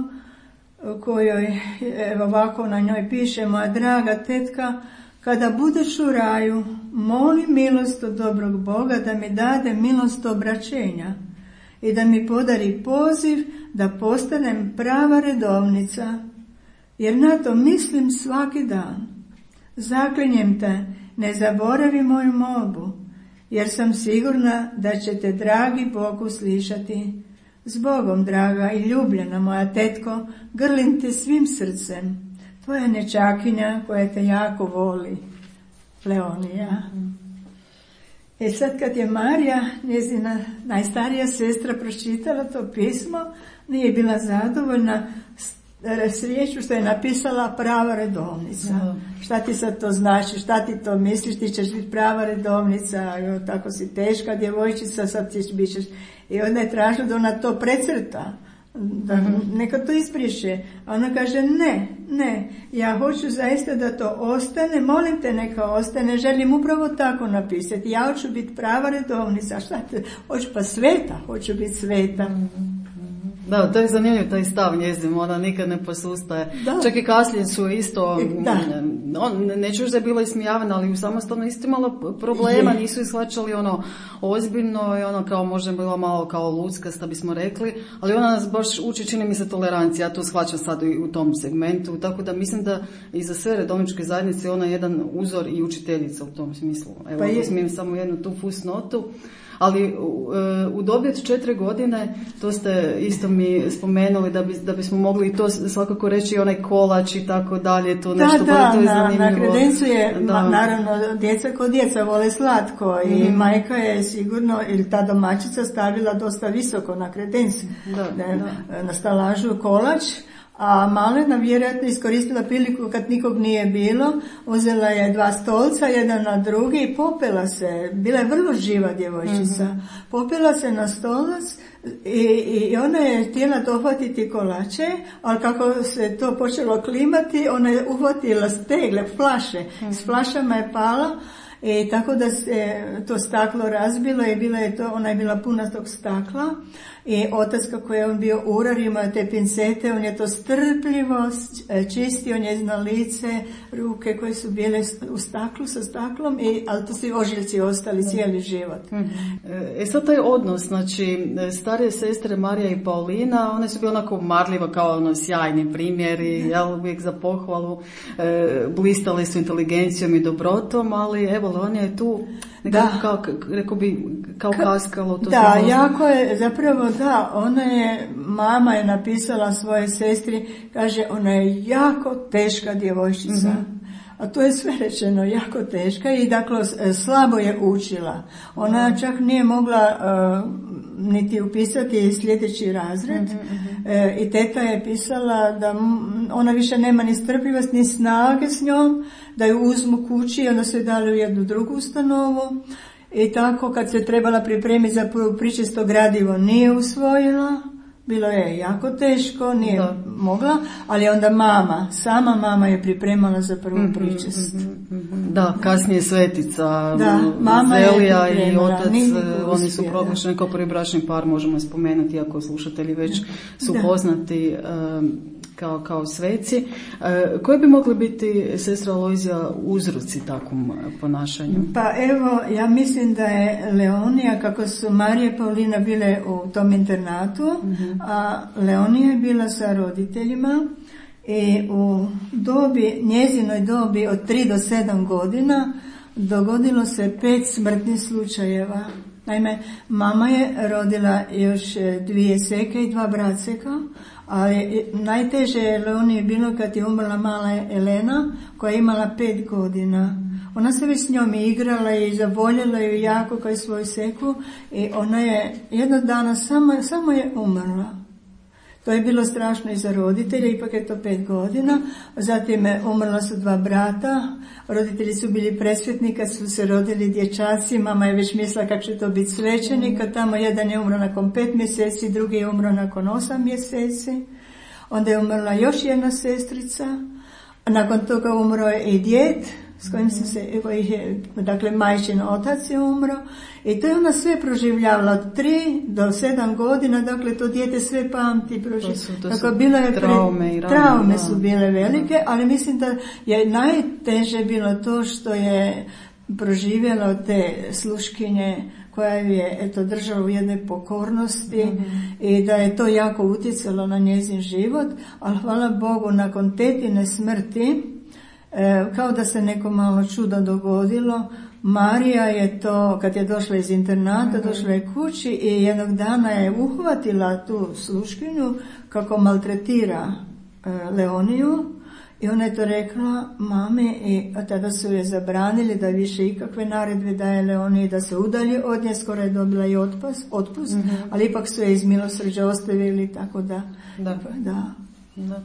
S2: kojoj, evo ovako na njoj piše: moja draga tetka, kada budeš u raju, moli milost od dobrog Boga da mi dade milost obraćenja i da mi podari poziv da postanem prava redovnica, jer na to mislim svaki dan. Zaklinjem te, ne zaboravi moju molbu, jer sam sigurna da će te dragi Bog uslišati. Zbogom, draga i ljubljena moja tetko, grlim te svim srcem. Tvoja nečakinja koja te jako voli, Leonija. E sad kad je Marija, njezina najstarija sestra, pročitala to pismo, nije bila zadovoljna s riječju što je napisala prava redovnica. Mm. Šta ti sad to znači, šta ti to misliš, ti ćeš biti prava redovnica, jo, tako si teška djevojčica, sad ti bit ćeš. I onda je tražila da ona to precrta, da neka to ispriše. A ona kaže: ne, ne, ja hoću zaista da to ostane, molim te neka ostane, želim upravo tako napisati, ja hoću biti prava redovnica. Šta te, hoću pa sveta, hoću biti sveta.
S1: Da, to je zanimljiv taj stav njezin, ona nikad ne posustaje. Da. Čak i kasnije su isto, on, neću još da je bila ismijavana, ali u samostanu isto imala problema, je. Nisu ishvaćali ono ozbiljno i ono kao možda bila malo kao luckasta bismo rekli, ali ona nas baš uči, čini mi se, tolerancija, ja to shvaćam sad i u tom segmentu, tako da mislim da i za sve redovničke zajednice ona je jedan uzor i učiteljica u tom smislu. Evo, pa smijem samo jednu tu fusnotu. Ali u, u dobi od četiri godine, to ste isto mi spomenuli da, bi, da bismo mogli to svakako reći, onaj kolač i tako dalje, to nešto
S2: da, da,
S1: to je
S2: na,
S1: zanimljivo.
S2: Na kredencu je,
S1: da.
S2: ma, naravno, djeca kod djeca vole slatko i mm-hmm. majka je sigurno, ili ta domaćica stavila dosta visoko na kredencu,
S1: da,
S2: da,
S1: da.
S2: na stalažu kolač. A Malena vjerojatno iskoristila priliku kad nikog nije bilo, uzela je dva stolca, jedan na drugi i popela se. Bila je vrlo živa djevojčica. Mm-hmm. Popela se na stolac i, i ona je htjela dohvatiti kolače, ali kako se to počelo klimati, ona je uhvatila stegle, flaše. Mm-hmm. S flašama je pala. I tako da se to staklo razbilo i bila je to, ona je bila puna tog stakla i otac kako je on bio urar, imao te pincete, on je to strpljivo čistio njezino lice, ruke koje su bile u staklu sa staklom, i, ali to su ožiljci ostali cijeli život.
S1: Mm-hmm. E sad taj odnos, znači starije sestre Marija i Paulina, one su bile onako marljive kao ono sjajni primjeri, jel, uvijek za pohvalu, e, blistale su inteligencijom i dobrotom, ali evo Leonija je tu nekako kao, rekao bi, kao kaskalo. To
S2: da, jako je, zapravo da, ona je, mama je napisala svojoj sestri, kaže, ona je jako teška djevojčica. Mm-hmm. A to je sve rečeno, jako teška i dakle slabo je učila. Ona čak nije mogla uh, niti upisati sljedeći razred. Mm-hmm. E, i teta je pisala da ona više nema ni strpljivost ni snage s njom, da ju uzmu kući i onda su je dali u jednu drugu ustanovu. I tako kad se trebala pripremiti za prvo pričisto gradivo nije usvojila. Bilo je jako teško, nije da. mogla, ali onda mama, sama mama je pripremala za prvu mm-hmm, pričest.
S1: Mm-hmm. Da, kasnije svetica,
S2: da, mama
S1: Zelija i otac, oni su proglašeni kao prvi bračni par, možemo spomenuti, iako slušatelji već su da. poznati um, kao, kao sveci. Uh, koji bi mogli biti, sestra Alojzija, uzroci takvom ponašanju?
S2: Pa evo, ja mislim da je Leonija, kako su Marija i Paulina bile u tom internatu, mm-hmm. a Leonija je bila sa roditeljima i u dobi, njezinoj dobi od tri do sedam godina dogodilo se pet smrtnih slučajeva. Naime, mama je rodila još dvije seke i dva braceka, ali najteže je Leoniji bilo kad je umrla mala Elena koja je imala pet godina. Ona se već s njom igrala i zavoljela ju jako kao svoju seku i ona je jednog dana samo, samo je umrla. To je bilo strašno i za roditelje, ipak je to pet godina. Zatim umrla su dva brata, roditelji su bili presvetni kad su se rodili dječaci, mama je već mislila kako će to biti svećenik, a tamo jedan je umro nakon pet mjeseci, drugi je umro nakon osam mjeseci. Onda je umrla još jedna sestrica, a nakon toga umro je i djed, s kojim sam se, kojih je, dakle majčin otac je umro, i to je ona sve proživljavala od tri do sedam godina, dakle to dijete sve pamti, proživljavala. Dakle, bilo je
S1: traume, i rane,
S2: traume
S1: da.
S2: su bile velike, da. ali mislim da je najteže bilo to što je proživjela od te sluškinje koja je eto držala u jednoj pokornosti, mm-hmm. i da je to jako utjecalo na njezin život, ali hvala Bogu nakon tetine smrti, E, kao da se neko malo čudo dogodilo. Marija je to, kad je došla iz internata, mm-hmm. došla je kući i jednog dana je uhvatila tu sluškinju kako maltretira e, Leoniju, i ona je to rekla mami, i tada su je zabranili da više ikakve naredbe daje Leoniji, da se udalji od nje, skoro je dobila i otpust, otpust mm-hmm. ali ipak su je iz milosrđa ostavili, tako da
S1: da,
S2: da.
S1: Da.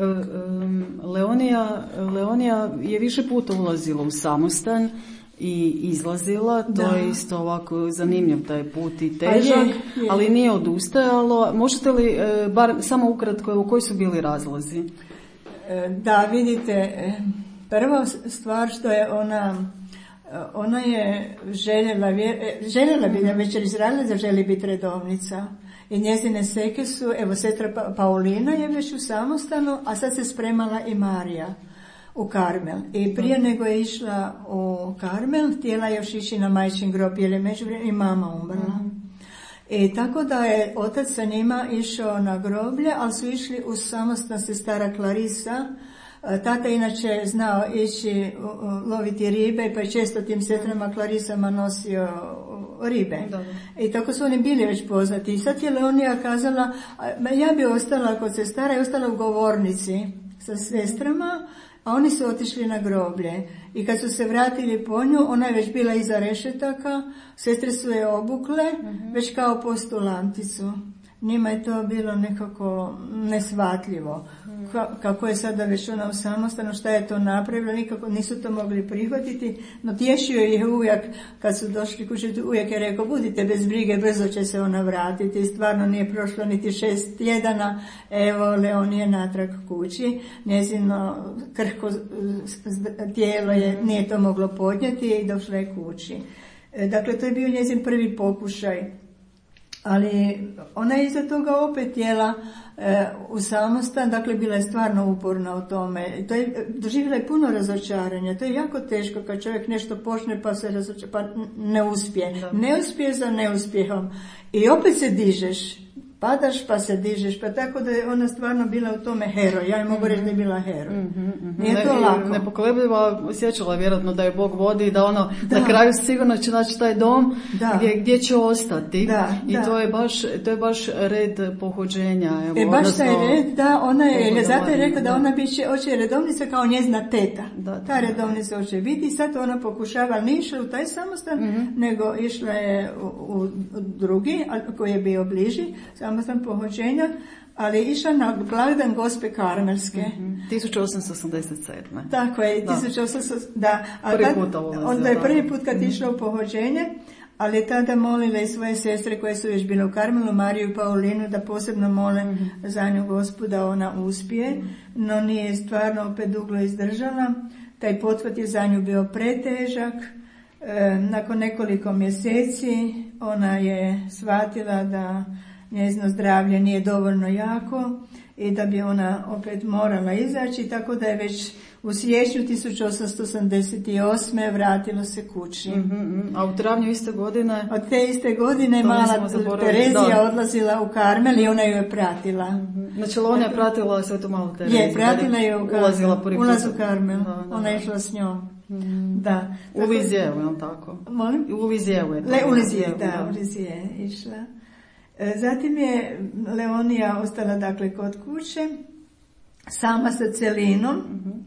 S1: Leonija, Leonija je više puta ulazila u samostan i izlazila, to da. je isto ovako zanimljiv taj put i težak, je, je. ali nije odustajalo. Možete li bar samo ukratko, u koji su bili razlozi?
S2: Da, vidite, prva stvar što je ona, ona je željela, željela bi da već izradila da želi biti redovnica. I njezine seke su, evo sestra pa, Paulina je već u samostanu, a sad se spremala i Marija u Karmel. I prije nego je išla u Karmel, htjela još ići na majčin grob, jer je međuvremenu i mama umrla. Mm. I tako da je otac sa njima išao na groblje, ali su išli u samostan sestara Clarisa. Tata inače znao ići loviti ribe, pa je često tim sestrama Clarisama nosio ribe.
S1: Da, da.
S2: I tako su oni bili već poznati. I sad je Leonija kazala, ja bi ostala kod sestara i ostala u govornici sa sestrama, a oni su otišli na groblje. I kad su se vratili po nju, ona je već bila iza rešetaka, sestre su je obukle, uh-huh. već kao postulanticu. Njima je to bilo nekako nesvatljivo. Ka- kako je sada već ona u samostanu, šta je to napravila, nikako nisu to mogli prihvatiti, no tješio ih uvijek, kad su došli kući, uvijek je rekao, budite bez brige, brzo će se ona vratiti. I stvarno nije prošlo niti šest tjedana, evo Leonije natrag kući, njezino krhko tijelo je, nije to moglo podnijeti i došla je kući. Dakle, to je bio njezin prvi pokušaj. Ali ona je iza toga opet htjela e, u samostan, dakle bila je stvarno uporna u tome. To je, doživjela je puno razočaranja, to je jako teško kad čovjek nešto počne pa se razočara, pa ne uspije. Da. Ne uspije za neuspjehom i opet se dižeš. Padaš pa se dižeš, pa tako da je ona stvarno bila u tome heroj. Ja je mogu reći da je bila heroj. Mm-hmm. Nije ne, to lako.
S1: Nepokolebljiva, osjećala vjerojatno da je Bog vodi i da ono da. Na kraju sigurno će naći taj dom gdje, gdje će ostati. Da, I da. To je baš to je baš red pohođenja. Evo,
S2: e baš taj red, da, ona je, zato je rekla da ona biće, hoće redovnica kao njezina teta. Da, da, Ta redovnica hoće biti i sad ona pokušava, nije išla u taj samostan, mm-hmm. nego išla je u, u drugi, koji je bio bliži, samostan pohođenja, ali je išla na blagdan Gospe Karmelske.
S1: Mm-hmm. tisuću osamsto osamdeset sedme.
S2: Tako je,
S1: da.
S2: tisuću osamsto, da. A
S1: prvi
S2: tad,
S1: put ovo
S2: onda je prvi put kad išla u pohođenje, ali je tada molila i svoje sestre koje su već bile u Karmelu, Mariju i Paulinu, da posebno mole mm-hmm. za nju Gospu da ona uspije, mm-hmm. no nije stvarno opet duglo izdržala. Taj pothvat je za nju bio pretežak. E, nakon nekoliko mjeseci ona je shvatila da njezino zdravlje nije dovoljno jako i da bi ona opet morala izaći, tako da je već u siječnju tisuću osamsto osamdeset osme vratila se kući.
S1: Mm-hmm. A u travnju iste godine?
S2: Od te iste godine mala Terezija da. odlazila u Karmel i ona ju je pratila.
S1: Mm-hmm. Znači Leonija pratila svetu malu Tereziju?
S2: Je, pratila je u Karmel. Ulaz u Karmel.
S1: Da, da,
S2: ona je
S1: da.
S2: išla s njom.
S1: Mm-hmm.
S2: Da.
S1: U Lizijevu, je li tako?
S2: Molim?
S1: U Lizijevu je.
S2: Le, u Lizijevu, da, u Lizijevu je išla. Zatim je Leonija ostala dakle kod kuće, sama sa Celinom mm-hmm.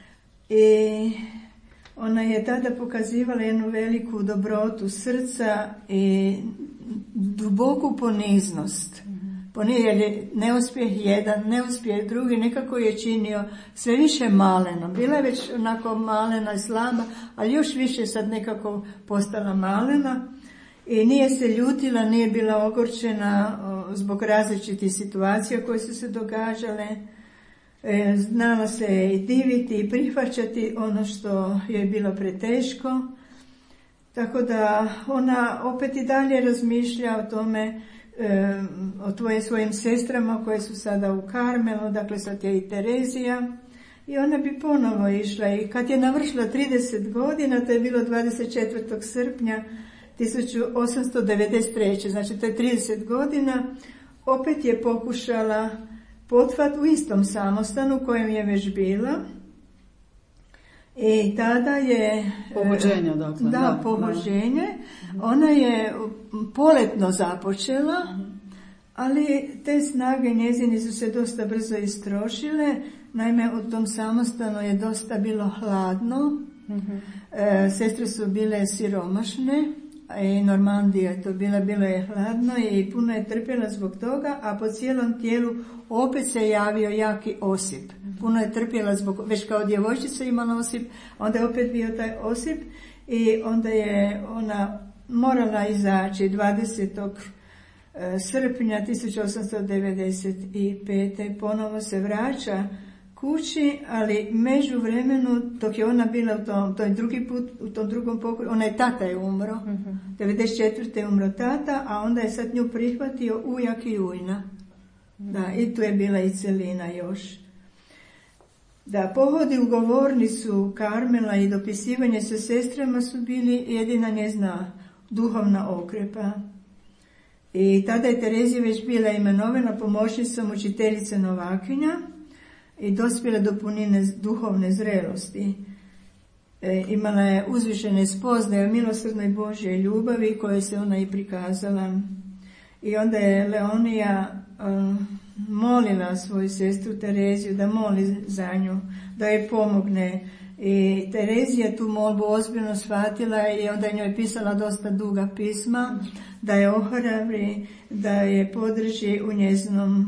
S2: i ona je tada pokazivala jednu veliku dobrotu srca i duboku poniznost. Mm-hmm. Jer je neuspjeh jedan, neuspjeh drugi, nekako je činio sve više maleno. Bila je već onako malena i slaba, ali još više sad nekako postala malena. I nije se ljutila, nije bila ogorčena o, zbog različitih situacija koje su se događale. E, znala se i diviti i prihvaćati ono što je bilo preteško. Tako da ona opet i dalje razmišlja o tome, e, o tvoje svojim sestrama koje su sada u Karmelu, dakle sad je i Terezija. I ona bi ponovo išla i kad je navršila trideset godina, to je bilo dvadeset četvrtog srpnja tisuću osamsto devedeset treće. Znači to je trideset godina, opet je pokušala pothvat u istom samostanu u kojem je već bila. I tada je...
S1: Pohođenje, dakle.
S2: Da, da pohođenje. Da. Ona je poletno započela, ali te snage njezini su se dosta brzo istrošile. Naime, u tom samostanu je dosta bilo hladno. Mm-hmm. E, sestre su bile siromašne. I Normandija je to bila, bilo je hladno i puno je trpjela zbog toga, a po cijelom tijelu opet se javio jaki osip. Puno je trpjela zbog, već kao djevojčica imala osip, onda je opet bio taj osip i onda je ona morala izaći dvadesetog srpnja tisuću osamsto devedeset pete. Ponovo se vraća kući, ali među vremenu, dok je ona bila u tom, to je drugi put, u tom drugom pokoju, ona je tata je umro, mm-hmm. devedeset četvrte je umro tata, a onda je sad nju prihvatio ujak i ujna. Mm-hmm. Da, i tu je bila i Celina još. Da, pohodi u govornicu Karmela i dopisivanje sa sestrama su bili jedina njezina duhovna okrepa. I tada je Terezija već bila imenovana pomoćnicom učiteljice Novakinja i dospjela do punine duhovne zrelosti. e, imala je uzvišene spoznaje o milosrdnoj Božjoj ljubavi koje se ona i prikazala. I onda je Leonija um, molila svoju sestru Tereziju da moli za nju, da joj pomogne. I Terezija tu molbu ozbiljno shvatila i onda je njoj pisala dosta duga pisma, da je ohrabri, da je podrži u njezinom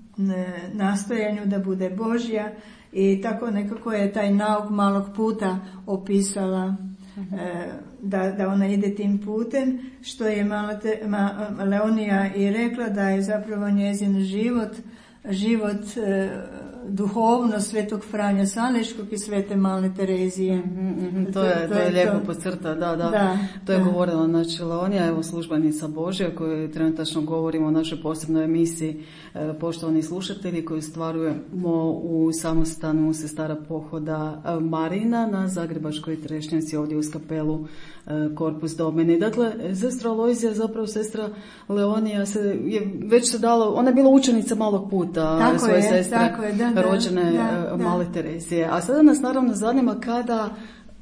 S2: nastojanju da bude Božja. I tako nekako je taj nauk malog puta opisala, e, da, da ona ide tim putem, što je mala te, ma, Leonija i rekla da je zapravo njezin život, život e, duhovno Svetog Franje Saleškog i Svete Malne Terezije.
S1: Mm-hmm, to, je, to, to je lijepo podcrta, da, da. da to je da. govorila znači Leonija, evo službenica Božja koju trenutačno govorimo o našoj posebnoj emisiji, e, poštovani slušatelji, koju stvarujemo u samostanu sestara pohoda Marina na Zagrebačkoj Trešnjaci ovdje uz kapelu e, Korpus Domini. Dakle, sestra Alojzija, zapravo sestra Leonija se je već se dala, ona je bila učenica malog puta
S2: tako
S1: svoje
S2: je,
S1: sestre.
S2: Tako je, da,
S1: rođene
S2: da, da.
S1: Male Terezije. A sada nas naravno zanima kada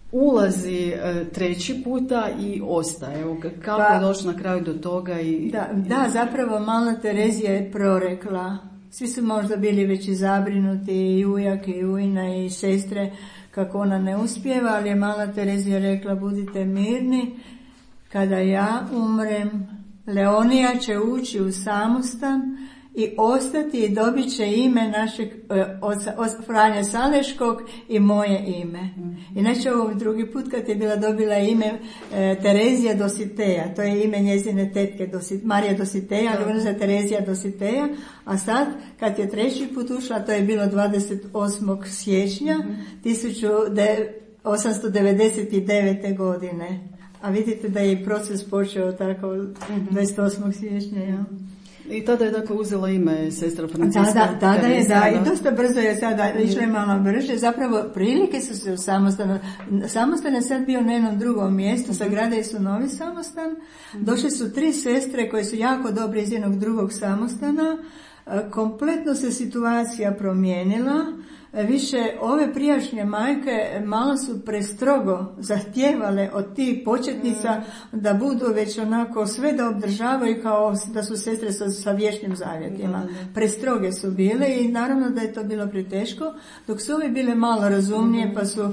S1: ulazi treći puta i ostaje. Kako pa, je došlo na kraju do toga? I,
S2: da, da, zapravo Malna Terezija je prorekla. Svi su možda bili već i zabrinuti, i ujak, i ujna, i sestre, kako ona ne uspijeva, ali je Malna Terezija rekla, budite mirni, kada ja umrem, Leonija će ući u samostan i ostati i dobit će ime našeg oca, oca Franje Saleškog i moje ime. Inače ovo drugi put kad je bila dobila ime e, Terezija Dositeja, to je ime njezine tetke Dosit, Marija Dositeja, ali ona za Terezija Dositeja, a sad kad je treći put ušla, to je bilo dvadeset osmog siječnja tisuću osamsto devedeset devete. godine. A vidite da je i proces počeo tako dvadeset osmog siječnja, ja.
S1: I tada je dakle uzela ime sestra Franciska.
S2: Da, da, tada je, da, i dosta brzo je sada, išla je malo brže, zapravo prilike su se u samostanu, samostan je sad bio na jednom drugom mjestu, sagradili su novi samostan, došle su tri sestre koje su jako dobre iz jednog drugog samostana, kompletno se situacija promijenila, više ove prijašnje majke malo su prestrogo zahtijevale od tih početnica da budu već onako sve da obdržavaju kao da su sestre sa, sa vječnim zavjetima. Prestroge su bile i naravno da je to bilo preteško, dok su ove bile malo razumnije pa su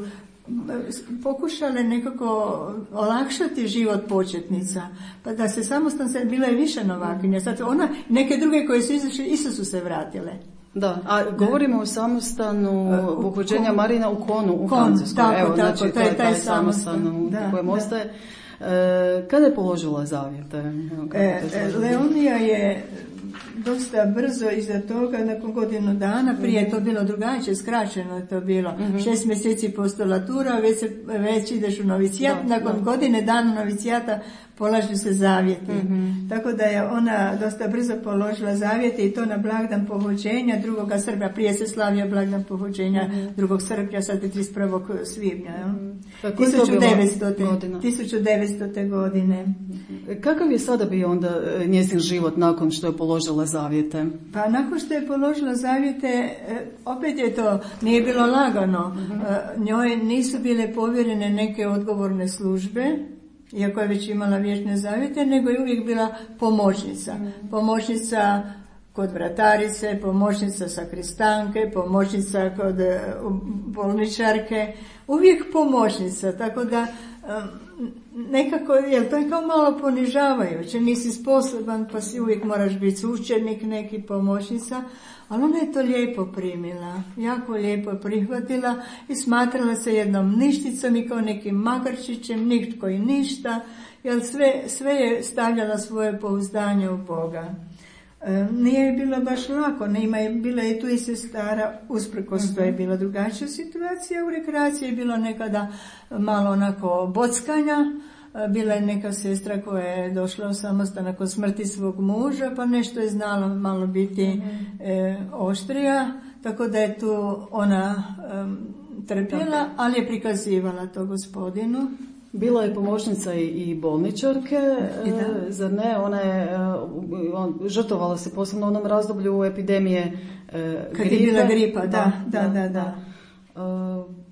S2: pokušale nekako olakšati život početnica, pa da se samostan se bila i više novakinja. Sad ona, neke druge koje su izašle isto su se vratile.
S1: Da, a govorimo o samostanu pohođenja Marina u Konu, u
S2: Kon,
S1: Francuskoj.
S2: tako,
S1: Evo,
S2: tako,
S1: znači,
S2: to je taj, taj
S1: samostan u kojem ostaje. E, kada je položila zavjete?
S2: E, Leonija je dosta brzo iza toga, nakon godinu dana, prije je to bilo drugačije, skraćeno je to bilo. Mm-hmm. Šest mjeseci postulatura, već, se, već ideš u novicijat, da, nakon da. godine dana novicijata polažu se zavjeti. Mm-hmm. Tako da je ona dosta brzo položila zavjete i to na blagdan pohođenja drugoga srpnja. Prije se slavio blagdan pohođenja mm-hmm. drugog srpnja, sad je trideset prvog svibnja. Mm-hmm. tisuću devetstote. godine.
S1: Mm-hmm. Kakav je sada bio onda njezin život nakon što je položila zavjete?
S2: Pa nakon što je položila zavjete, opet je to, nije bilo lagano. Mm-hmm. Njoj nisu bile povjerene neke odgovorne službe, iako je već imala vječne zavjete, nego je uvijek bila pomoćnica. Pomoćnica kod vratarice, pomoćnica sakristanke, pomoćnica kod bolničarke, uvijek pomoćnica, tako da nekako, jel to je kao malo ponižavajuće, nisi sposoban pa si uvijek moraš biti učenik, neki pomoćnica, ali ona je to lijepo primila, jako lijepo prihvatila i smatrala se jednom ništicom i kao nekim magarčićem, nitko i ništa, jer sve, sve je stavljala svoje pouzdanje u Boga. E, nije bilo baš lako, nema je, bila je tu i sestara, usprkos mm-hmm. to je bila drugačija situacija, u rekreaciji je bilo nekada malo onako bockanja. Bila je neka sestra koja je došla u samostan nakon smrti svog muža, pa nešto je znala malo biti mm-hmm. e, oštrija, tako da je tu ona e, trpjela, ali je prikazivala to gospodinu.
S1: Bila je pomoćnica i, i bolničarke,
S2: I da.
S1: zar ne? Ona je on, žrtovala se posebno u onom razdoblju epidemije e,
S2: Kad
S1: gripe.
S2: je bila gripa, da, da, da. da, da.
S1: da. E,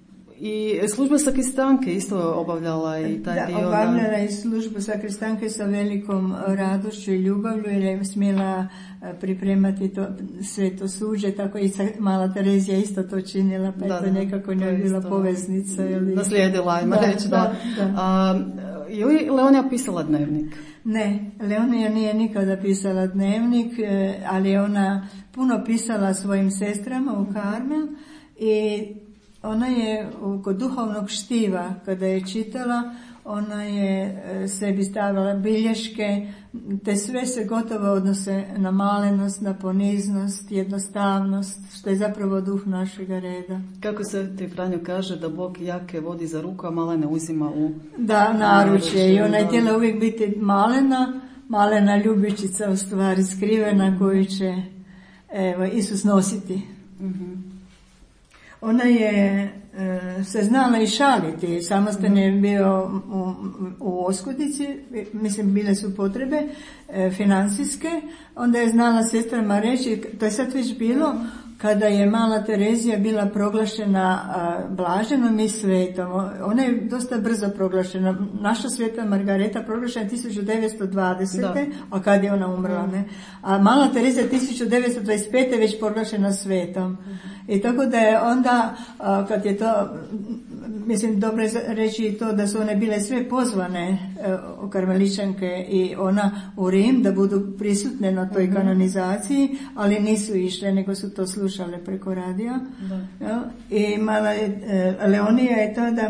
S1: I služba sakristanke isto obavljala i taj
S2: da,
S1: dio.
S2: Da, obavljala je službu sakristanke sa velikom radošću i ljubavlju, jer je smjela pripremati to sveto suđe, tako i mala Terezija isto to činila, pa da, je to nekako njoj bila poveznica. Ili...
S1: Naslijedila, ima
S2: da,
S1: reći, da.
S2: da, da.
S1: A, je li Leonija pisala dnevnik?
S2: Ne, Leonija nije nikada pisala dnevnik, ali je ona puno pisala svojim sestrama u Karmel i ona je kod duhovnog štiva, kada je čitala, ona je sebi stavila bilješke, te sve se gotovo odnose na malenost, na poniznost, jednostavnost, što je zapravo duh našega reda.
S1: Kako se ti Franjo kaže da Bog jake vodi za ruku, a malene uzima u...
S2: Da, naručje. I ona je htjela uvijek biti malena, malena ljubičica u stvari skrivena koju će evo, Isus nositi. Mm-hmm. Ona je e, se znala i šaliti. Samostan je bio u, u oskudici, mislim bile su potrebe e, financijske. Onda je znala sestrama reći, to je sad već bilo kada je mala Terezija bila proglašena a, blaženom i svetom. Ona je dosta brzo proglašena. Naša sveta Margareta proglašena tisuću devetsto dvadesete. Da. A kad je ona umrla, ne? A mala Terezija tisuću devetsto dvadeset pete već proglašena svetom. I tako da je onda, a, kad je to, mislim, dobro je reći i to da su one bile sve pozvane u karmeličanke i ona u Rim da budu prisutne na toj kanonizaciji, ali nisu išle, nego su to slušale preko radija. Ja, i mala je, Leonija je tada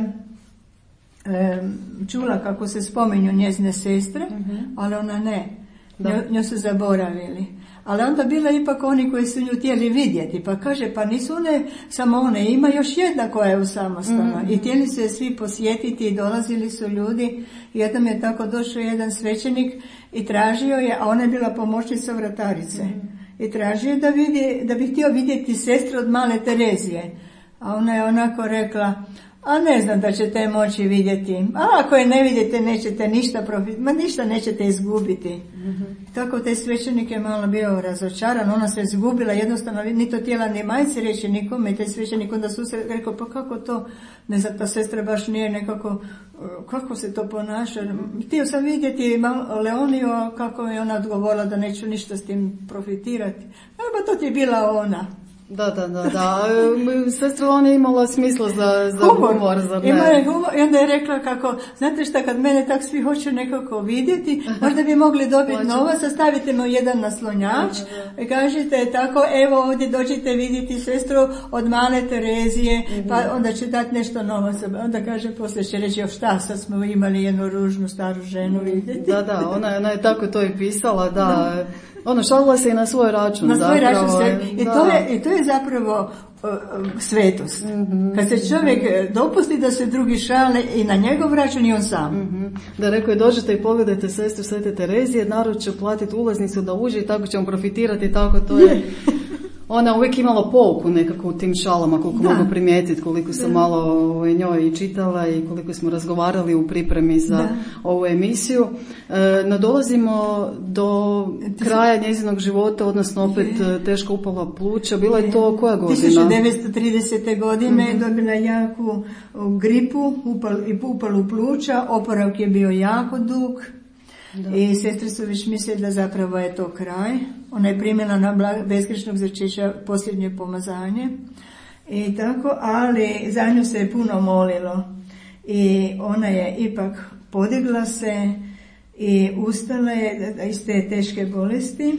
S2: e, čula kako se spominju njezine sestre, uh-huh. ali ona ne. Nju, nju su zaboravili. Ali onda bila ipak oni koji su nju htjeli vidjeti, pa kaže, pa nisu one samo one, ima još jedna koja je u samostanu. Mm-hmm. I htjeli su je svi posjetiti i dolazili su ljudi. Jednom je tako došao jedan svećenik i tražio je, a ona je bila pomoćnica vratarice. Mm-hmm. I tražio da vidi, da bi htio vidjeti sestru od male Terezije. A ona je onako rekla, a ne znam da ćete moći vidjeti. A ako je ne vidite, nećete ništa profit, ma ništa nećete izgubiti. Mm-hmm. Tako taj svećenik je malo bio razočaran, ona se izgubila, jednostavno ni to tijela ni majci reći nikome. I taj svećenik onda susret rekao, pa kako to, ne znam, ta sestra baš nije nekako, kako se to ponaša. Htio sam vidjeti Leoniju, kako je ona odgovorila da neću ništa s tim profitirati. A pa to ti je bila ona.
S1: Da, da, da, da. Sestra ona je imala smisla za, za humor, humor zar ne?
S2: Ima je humor i onda je rekla kako, znate šta, kad mene tak svi hoće nekako vidjeti, možda bi mogli dobiti novac, stavite me u jedan naslonjač i kažete tako, evo ovdje dođite vidjeti sestru od male Terezije, mm-hmm. pa onda će dati nešto novaca. Onda kaže, poslije će reći, šta, sad smo imali jednu ružnu staru ženu vidjeti.
S1: Da, da, ona, ona je tako to i pisala, da... da. Ono, šalila se i na svoj račun.
S2: Na svoj
S1: zapravo,
S2: račun sve. I, to je, I to je zapravo uh, svetost. Mm-hmm. Kad se čovjek dopusti da se drugi šale i na njegov račun i on sam.
S1: Mm-hmm. Da rekao je, dođete i pogledajte sestru Svete Terezije, narod će platiti ulaznicu da uđe i tako ćemo profitirati, tako to je... Ona uvijek imala pouku nekako u tim šalama, koliko da. mogu primijetiti, koliko sam da. malo o njoj i čitala i koliko smo razgovarali u pripremi za da. ovu emisiju. E, nadolazimo do kraja njezinog života, odnosno opet je. teško upala pluća. Bila je to koja godina?
S2: tisuću devetsto tridesete godine mm-hmm. dobila jaku gripu, upal, i upalu pluća, oporavak je bio jako dug. Da. I sestre su već mislili da zapravo je to kraj. Ona je primjela na bezgrešnog začeća posljednje pomazanje i tako, ali za nju se je puno molilo i ona je ipak podigla se i ustala je iz te teške bolesti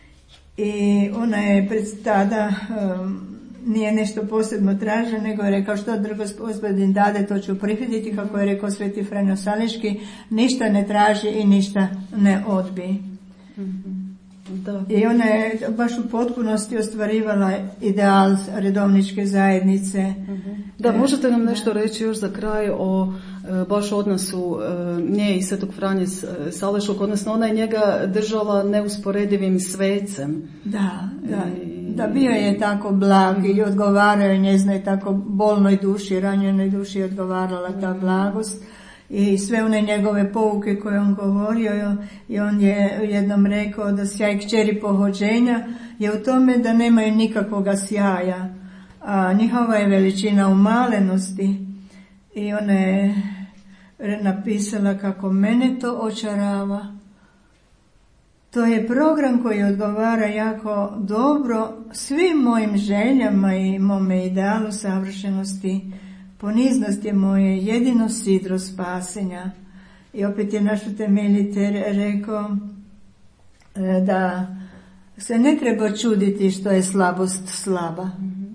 S2: i ona je pred tada um, nije nešto posebno tražila, nego je rekao što gospodin dade, to ću prihvatiti, kako je rekao sveti Franjo Saleški, ništa ne traži i ništa ne odbi. Mm-hmm. Da. I ona je baš u potpunosti ostvarivala ideal redovničke zajednice.
S1: Mm-hmm. Da, možete nam nešto reći još za kraj o baš odnosu nje i svetog Franje Saleškog, odnosno ona je njega držala neusporedivim svecem.
S2: Da, da. Da, bio je tako blag i odgovarao je njezinoj tako bolnoj duši, ranjenoj duši odgovarala ta blagost i sve one njegove pouke koje on govorio i on je jednom rekao da sjaj kćeri pohođenja je u tome da nemaju nikakvoga sjaja, a njihova je veličina u malenosti i ona je napisala kako mene to očarava. To je program koji odgovara jako dobro svim mojim željama i mome idealu savršenosti. Poniznost je moje jedino sidro spasenja. I opet je naš utemeljitelj rekao da se ne treba čuditi što je slabost slaba.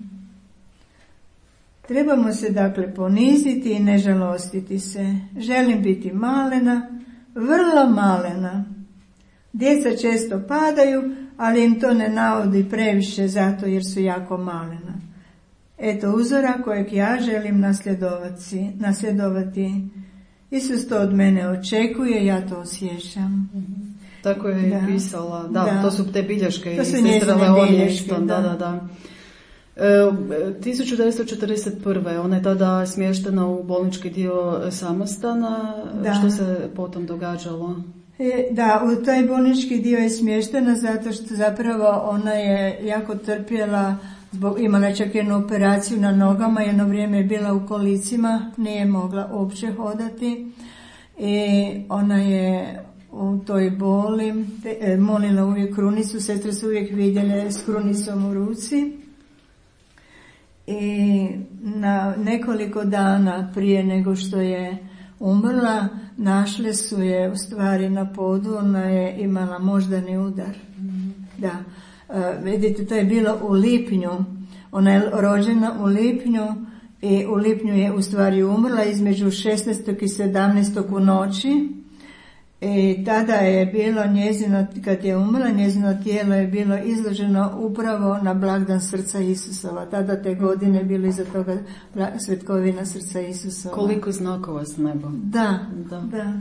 S2: Trebamo se dakle poniziti i ne žalostiti se. Želim biti malena, vrlo malena. Djeca često padaju, ali im to ne navodi previše zato jer su jako malena. Eto uzora kojeg ja želim nasljedovati. nasljedovati. Isus to od mene očekuje, ja to osjećam.
S1: Tako je da. pisala, da, da, to su te bilješke
S2: to
S1: i
S2: su
S1: sestra Leonija isto,
S2: da,
S1: da, da. da. E, tisuću devetsto četrdeset prve. ona je tada smještena u bolnički dio samostana, da. Što se potom događalo?
S2: E, da, u taj bolnički dio je smještena zato što zapravo ona je jako trpjela, zbog, imala čak jednu operaciju na nogama, jedno vrijeme je bila u kolicima, nije mogla uopće hodati i ona je u toj boli te, molila uvijek krunicu, sestre su uvijek vidjele s krunicom u ruci i na nekoliko dana prije nego što je umrla, našle su je u stvari na podu, ona je imala moždani udar. Da, e, vidite, to je bilo u lipnju, ona je rođena u lipnju i u lipnju je u stvari umrla između šesnaestog i sedamnaestog u noći. I tada je bilo njezino, kad je umrla, njezino tijelo je bilo izloženo upravo na blagdan srca Isusova. Tada te godine je bilo iza toga svetkovina srca Isusova.
S1: Koliko znakova s neba.
S2: Da, da. da.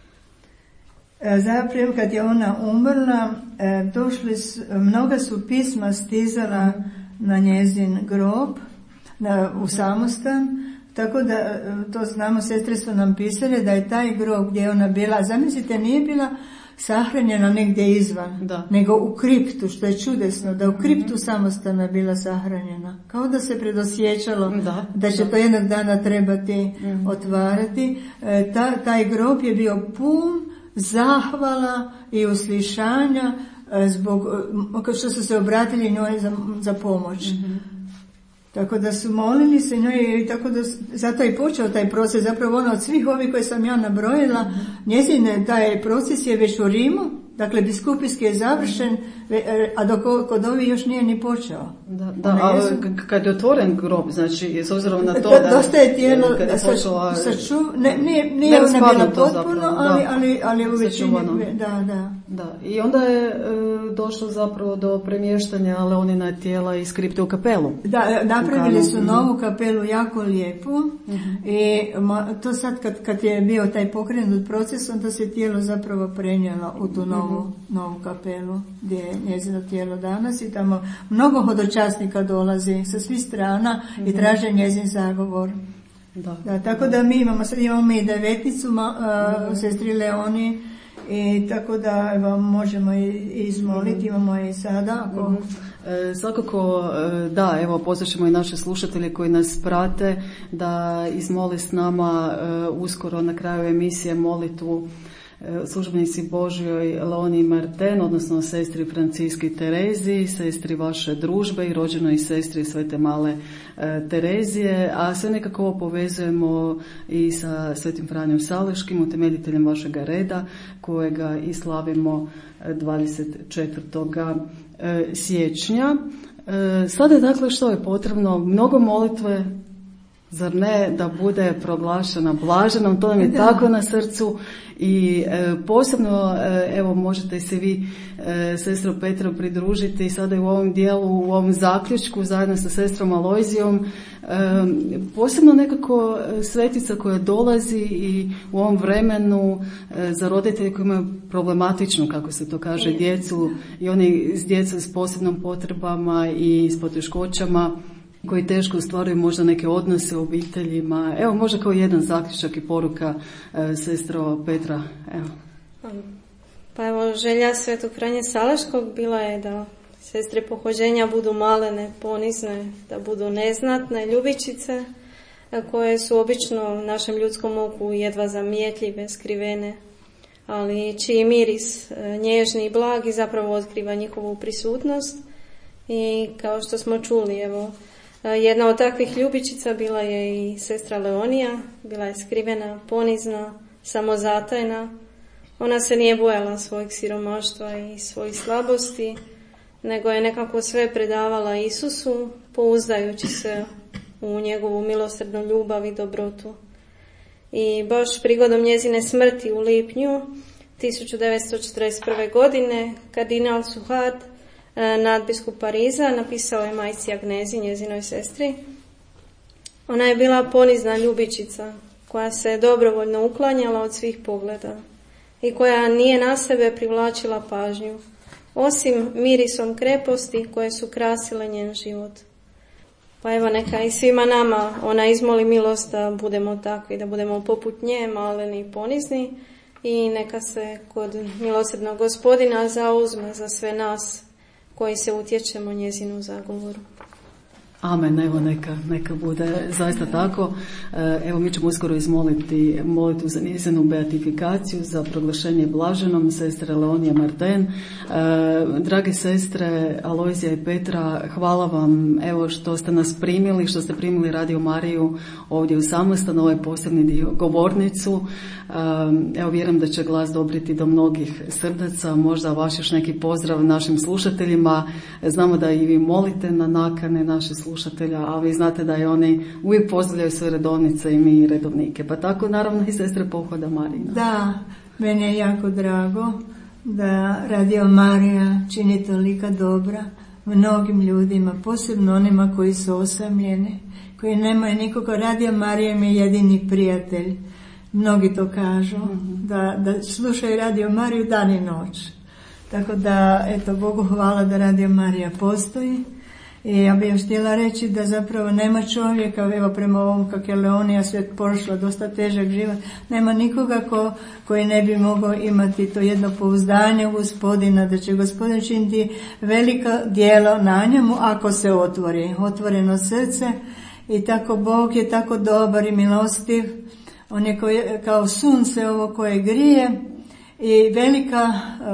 S2: Zapravo kad je ona umrla, došli su, mnoga su pisma stizala na njezin grob, na, u samostan. Tako da, to znamo, sestre su nam pisale da je taj grob gdje je ona bila, zamislite, nije bila sahranjena negdje izvan, da. nego u kriptu, što je čudesno, da u kriptu mm-hmm. samostana bila sahranjena. Kao da se predosjećalo da, da će da. to jednog dana trebati mm-hmm. otvarati. E, ta, taj grob je bio pun zahvala i uslišanja e, zbog, što su se obratili njoj za, za pomoć. Mm-hmm. Tako da su molili se njoj i tako da, zato je počeo taj proces, zapravo ona od svih ovih koje sam ja nabrojila, mm-hmm. njezine, taj proces je već u Rimu, dakle biskupijski je završen, mm-hmm. a dok kod ovih još nije ni počeo.
S1: Da, da a jesu... kad je otvoren grob, znači s obzirom na to
S2: da...
S1: da
S2: dosta je tijelo
S1: je
S2: počela, saču, ne, nije, nije ona bila potpuno, zapravo, ali, ali, ali u većini, da, da.
S1: Da, i onda je e, došlo zapravo do premještanja Leonina tijela iz kripte u kapelu.
S2: Da, napravili su novu kapelu, jako lijepu, uh-huh. i to sad kad, kad je bio taj pokrenut proces, onda se tijelo zapravo prenijelo u tu novu, uh-huh. novu kapelu, gdje je njezino tijelo danas i tamo mnogo hodočasnika dolazi sa svih strana uh-huh. i traže njezin zagovor. Da. Da, tako da mi imamo, sad imamo i devetnicu, ma, uh, uh-huh. sestri Leoni, i tako da evo, možemo i izmoliti, imamo i sada. Ako...
S1: E, svakako da, evo pozvaćemo i naše slušatelje koji nas prate da izmole s nama e, uskoro na kraju emisije molitvu e, službenici Božjoj Leoni Marten, odnosno sestri Franciski Terezi, sestri vaše družbe i rođenoj sestri Svete Male e, Terezije, a sve nekako ovo povezujemo i sa Svetim Franjom Saleškim, utemeljiteljem vašega reda, kojega i slavimo dvadeset četvrtog siječnja. Sada dakle što je potrebno? Mnogo molitve, zar ne, da bude proglašena blaženom, to nam je da. tako na srcu i e, posebno e, evo možete se vi e, sestro Petra pridružiti sada i u ovom dijelu, u ovom zaključku zajedno sa sestrom Alojzijom, e, posebno nekako svetica koja dolazi i u ovom vremenu e, za roditelje koji imaju problematičnu, kako se to kaže, djecu i oni s djecom s posebnom potrebama i s poteškoćama, koji teško ostvaruju možda neke odnose u obiteljima. Evo, možda kao jedan zaključak i poruka e, sestro Petra. Evo.
S3: Pa evo, želja Svetog Franje Salaškog bila je da sestre pohođenja budu malene, ponizne, da budu neznatne, ljubičice, koje su obično u našem ljudskom oku jedva zamijetljive, skrivene, ali čiji miris nježni i blagi zapravo otkriva njihovu prisutnost. I kao što smo čuli, evo, jedna od takvih ljubičica bila je i sestra Leonija, bila je skrivena, ponizna, samozatajna. Ona se nije bojala svojeg siromaštva i svojih slabosti, nego je nekako sve predavala Isusu, pouzdajući se u njegovu milosrdnu ljubav i dobrotu. I baš prigodom njezine smrti u lipnju tisuću devetsto četrdeset prve. godine kardinal Suhard, nadbiskup Pariza, napisao je majci Agnezi, njezinoj sestri: ona je bila ponizna ljubičica koja se dobrovoljno uklanjala od svih pogleda i koja nije na sebe privlačila pažnju, osim mirisom kreposti koje su krasile njen život. Pa evo, neka i svima nama ona izmoli milost da budemo takvi, da budemo poput nje, maleni i ponizni, i neka se kod milosrdnog Gospodina zauzme za sve nas koji se utječemo njezinu zagovoru.
S1: Amen, evo neka, neka bude zaista tako. Evo, mi ćemo uskoro izmoliti molitvu za njezinu beatifikaciju, za proglašenje blaženom sestre Leonije Marten. Drage sestre Alojzija i Petra, hvala vam evo što ste nas primili, što ste primili Radio Mariju ovdje u Samostan, ovaj posebni dio, govornicu. Evo, vjerujem da će glas dobriti do mnogih srdaca, možda vaš još neki pozdrav našim slušateljima. Znamo da i vi molite na nakane naše slušatelja, a vi znate da je oni uvijek pozdravljaju sve redovnice i mi redovnike. Pa tako naravno i sestre Pohoda Marina.
S2: Da, meni je jako drago da Radio Marija čini tolika dobra mnogim ljudima, posebno onima koji su osamljeni, koji nemaju nikoga. Radio Marija mi je jedini prijatelj. Mnogi to kažu, mm-hmm. da, da slušaju Radio Mariju dan i noć. Tako da, eto, Bogu hvala da Radio Marija postoji. I ja bih još htjela reći da zapravo nema čovjeka, evo prema ovom kako je Leonija svijet prošla, dosta težak život, nema nikoga ko, koji ne bi mogao imati to jedno pouzdanje u Gospodina, da će Gospodin činiti veliko djelo na njemu ako se otvori, otvoreno srce. I tako Bog je tako dobar i milostiv, on je koje, kao sunce ovo koje grije, i velika,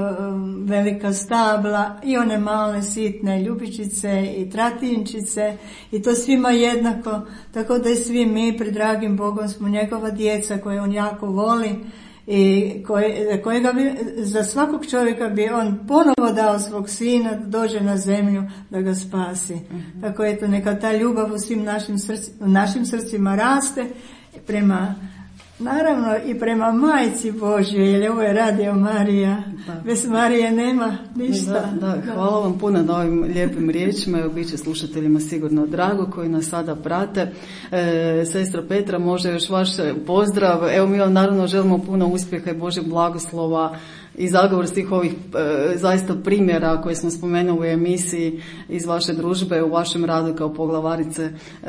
S2: velika stabla i one male sitne ljubičice i tratinčice, i to svima jednako, tako da i svi mi pred dragim Bogom smo njegova djeca koje on jako voli i koje, kojega bi, za svakog čovjeka bi on ponovo dao svog sina da dođe na zemlju da ga spasi. Mm-hmm. Tako eto, neka ta ljubav u svim našim, srci, u našim srcima raste prema, naravno i prema Majci Božje, jer ovo je Radio Marija. Da. Bez Marije nema ništa.
S1: Da, da, hvala vam puno na ovim lijepim riječima. Evo, bit će slušateljima sigurno drago koji nas sada prate. E, sestra Petra, može još vaš pozdrav. Evo, mi vam naravno želimo puno uspjeha i Božeg blagoslova i zagovor svih ovih e, zaista primjera koje smo spomenuli u emisiji iz vaše družbe, u vašem radu kao poglavarice e,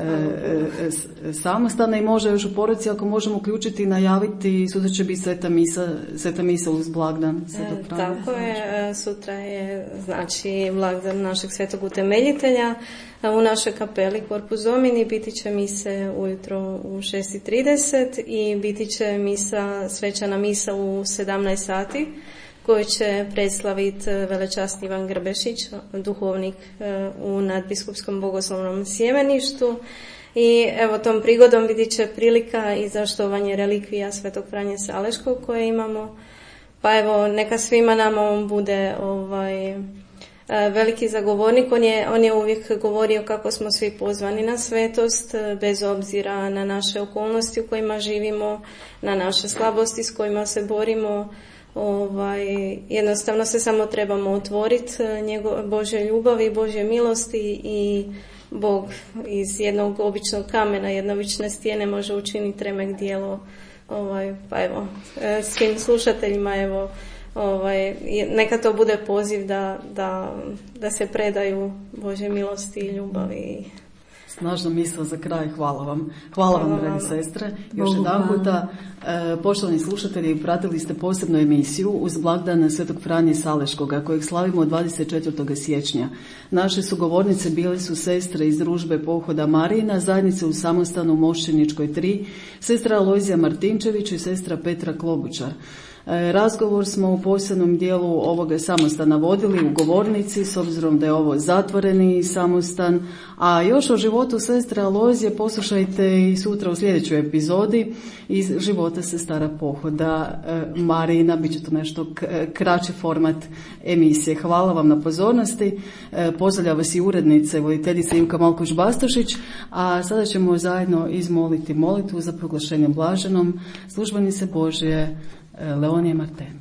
S1: e, Samostana. I može još u poruci, ako možemo uključiti i najaviti, sutra će biti Sveta misa, Sveta misa uz blagdan.
S3: E, tako je, sutra je znači blagdan našeg svetog utemeljitelja. U našoj kapeli Corpus Domini biti će mise ujutro u šest i trideset i biti će misa, svečana misa u sedamnaest sati koju će predstaviti velečasni Ivan Grbešić, duhovnik u nadbiskupskom bogoslovnom sjemeništu. I evo, tom prigodom vidit će prilika i za štovanje relikvija Svetog Franje Saleškog koje imamo. Pa evo, neka svima nama on bude ovaj veliki zagovornik. On je, on je uvijek govorio kako smo svi pozvani na svetost, bez obzira na naše okolnosti u kojima živimo, na naše slabosti s kojima se borimo. Ovaj, jednostavno se samo trebamo otvoriti njegov, Božje ljubavi, Božje milosti, i Bog iz jednog običnog kamena, jedne obične stijene može učiniti remek djelo. Ovaj, pa evo, svim slušateljima, evo, ovaj, neka to bude poziv da, da, da se predaju Božje milosti i ljubavi.
S1: Snažna misla za kraj, hvala vam. Hvala, hvala vam, dragi sestre. Još jedan puta, e, poštovani slušatelji, pratili ste posebnu emisiju uz blagdan Svetog Franje Saleškoga, kojeg slavimo dvadeset četvrtog siječnja. Naše sugovornice bile su sestre iz družbe Pohoda Marijina, zajednice u samostanu u Mošćeničkoj tri, sestra Alojzija Martinčević i sestra Petra Klobučar. Razgovor smo u posebnom dijelu ovoga samostana vodili u govornici, s obzirom da je ovo zatvoreni samostan, a još o životu sestre Alojzije poslušajte i sutra u sljedećoj epizodi iz života sestara Pohoda Marijina, bit će to nešto kraći format emisije. Hvala vam na pozornosti, pozdravlja vas i urednice, voditeljica Ivka Malkoš-Bastošić, a sada ćemo zajedno izmoliti molitvu za proglašenje blaženom službenice Božje Leonije Marten.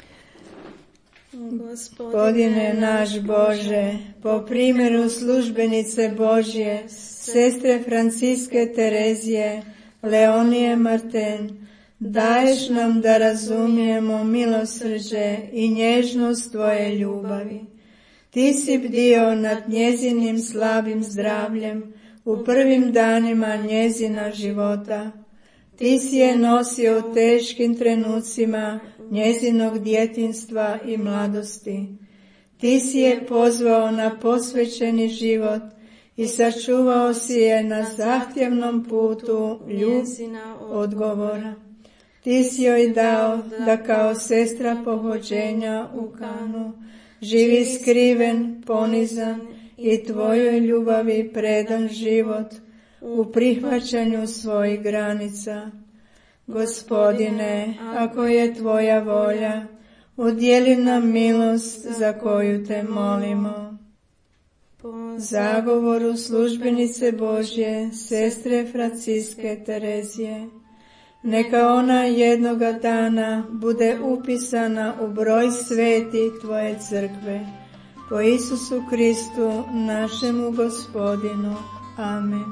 S2: Gospodine naš Bože, po primjeru službenice Božje, sestre Franciske Terezije, Leonije Marten, daješ nam da razumijemo milosrđe i nježnost Tvoje ljubavi. Ti si bdio nad njezinim slabim zdravljem u prvim danima njezina života. Ti si je nosio u teškim trenucima njezinog djetinjstva i mladosti. Ti si je pozvao na posvećeni život i sačuvao si je na zahtjevnom putu njezina odgovora. Ti si joj dao da kao sestra pohođenja u Kanu živi skriven, ponizan i Tvojoj ljubavi predan život u prihvaćanju svojih granica. Gospodine, ako je Tvoja volja, udjeli nam milost za koju Te molimo. Zagovoru službenice Božje, sestre Franciske Terezije, neka ona jednoga dana bude upisana u broj svetih Tvoje crkve, po Isusu Kristu, našemu Gospodinu. Amen.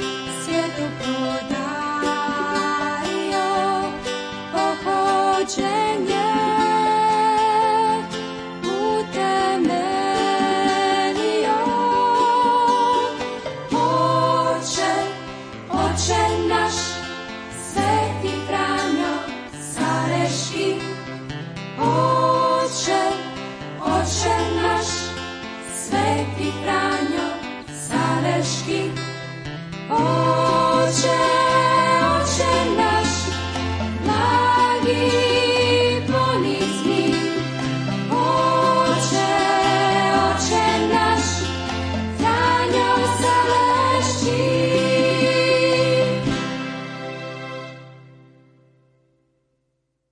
S4: Change.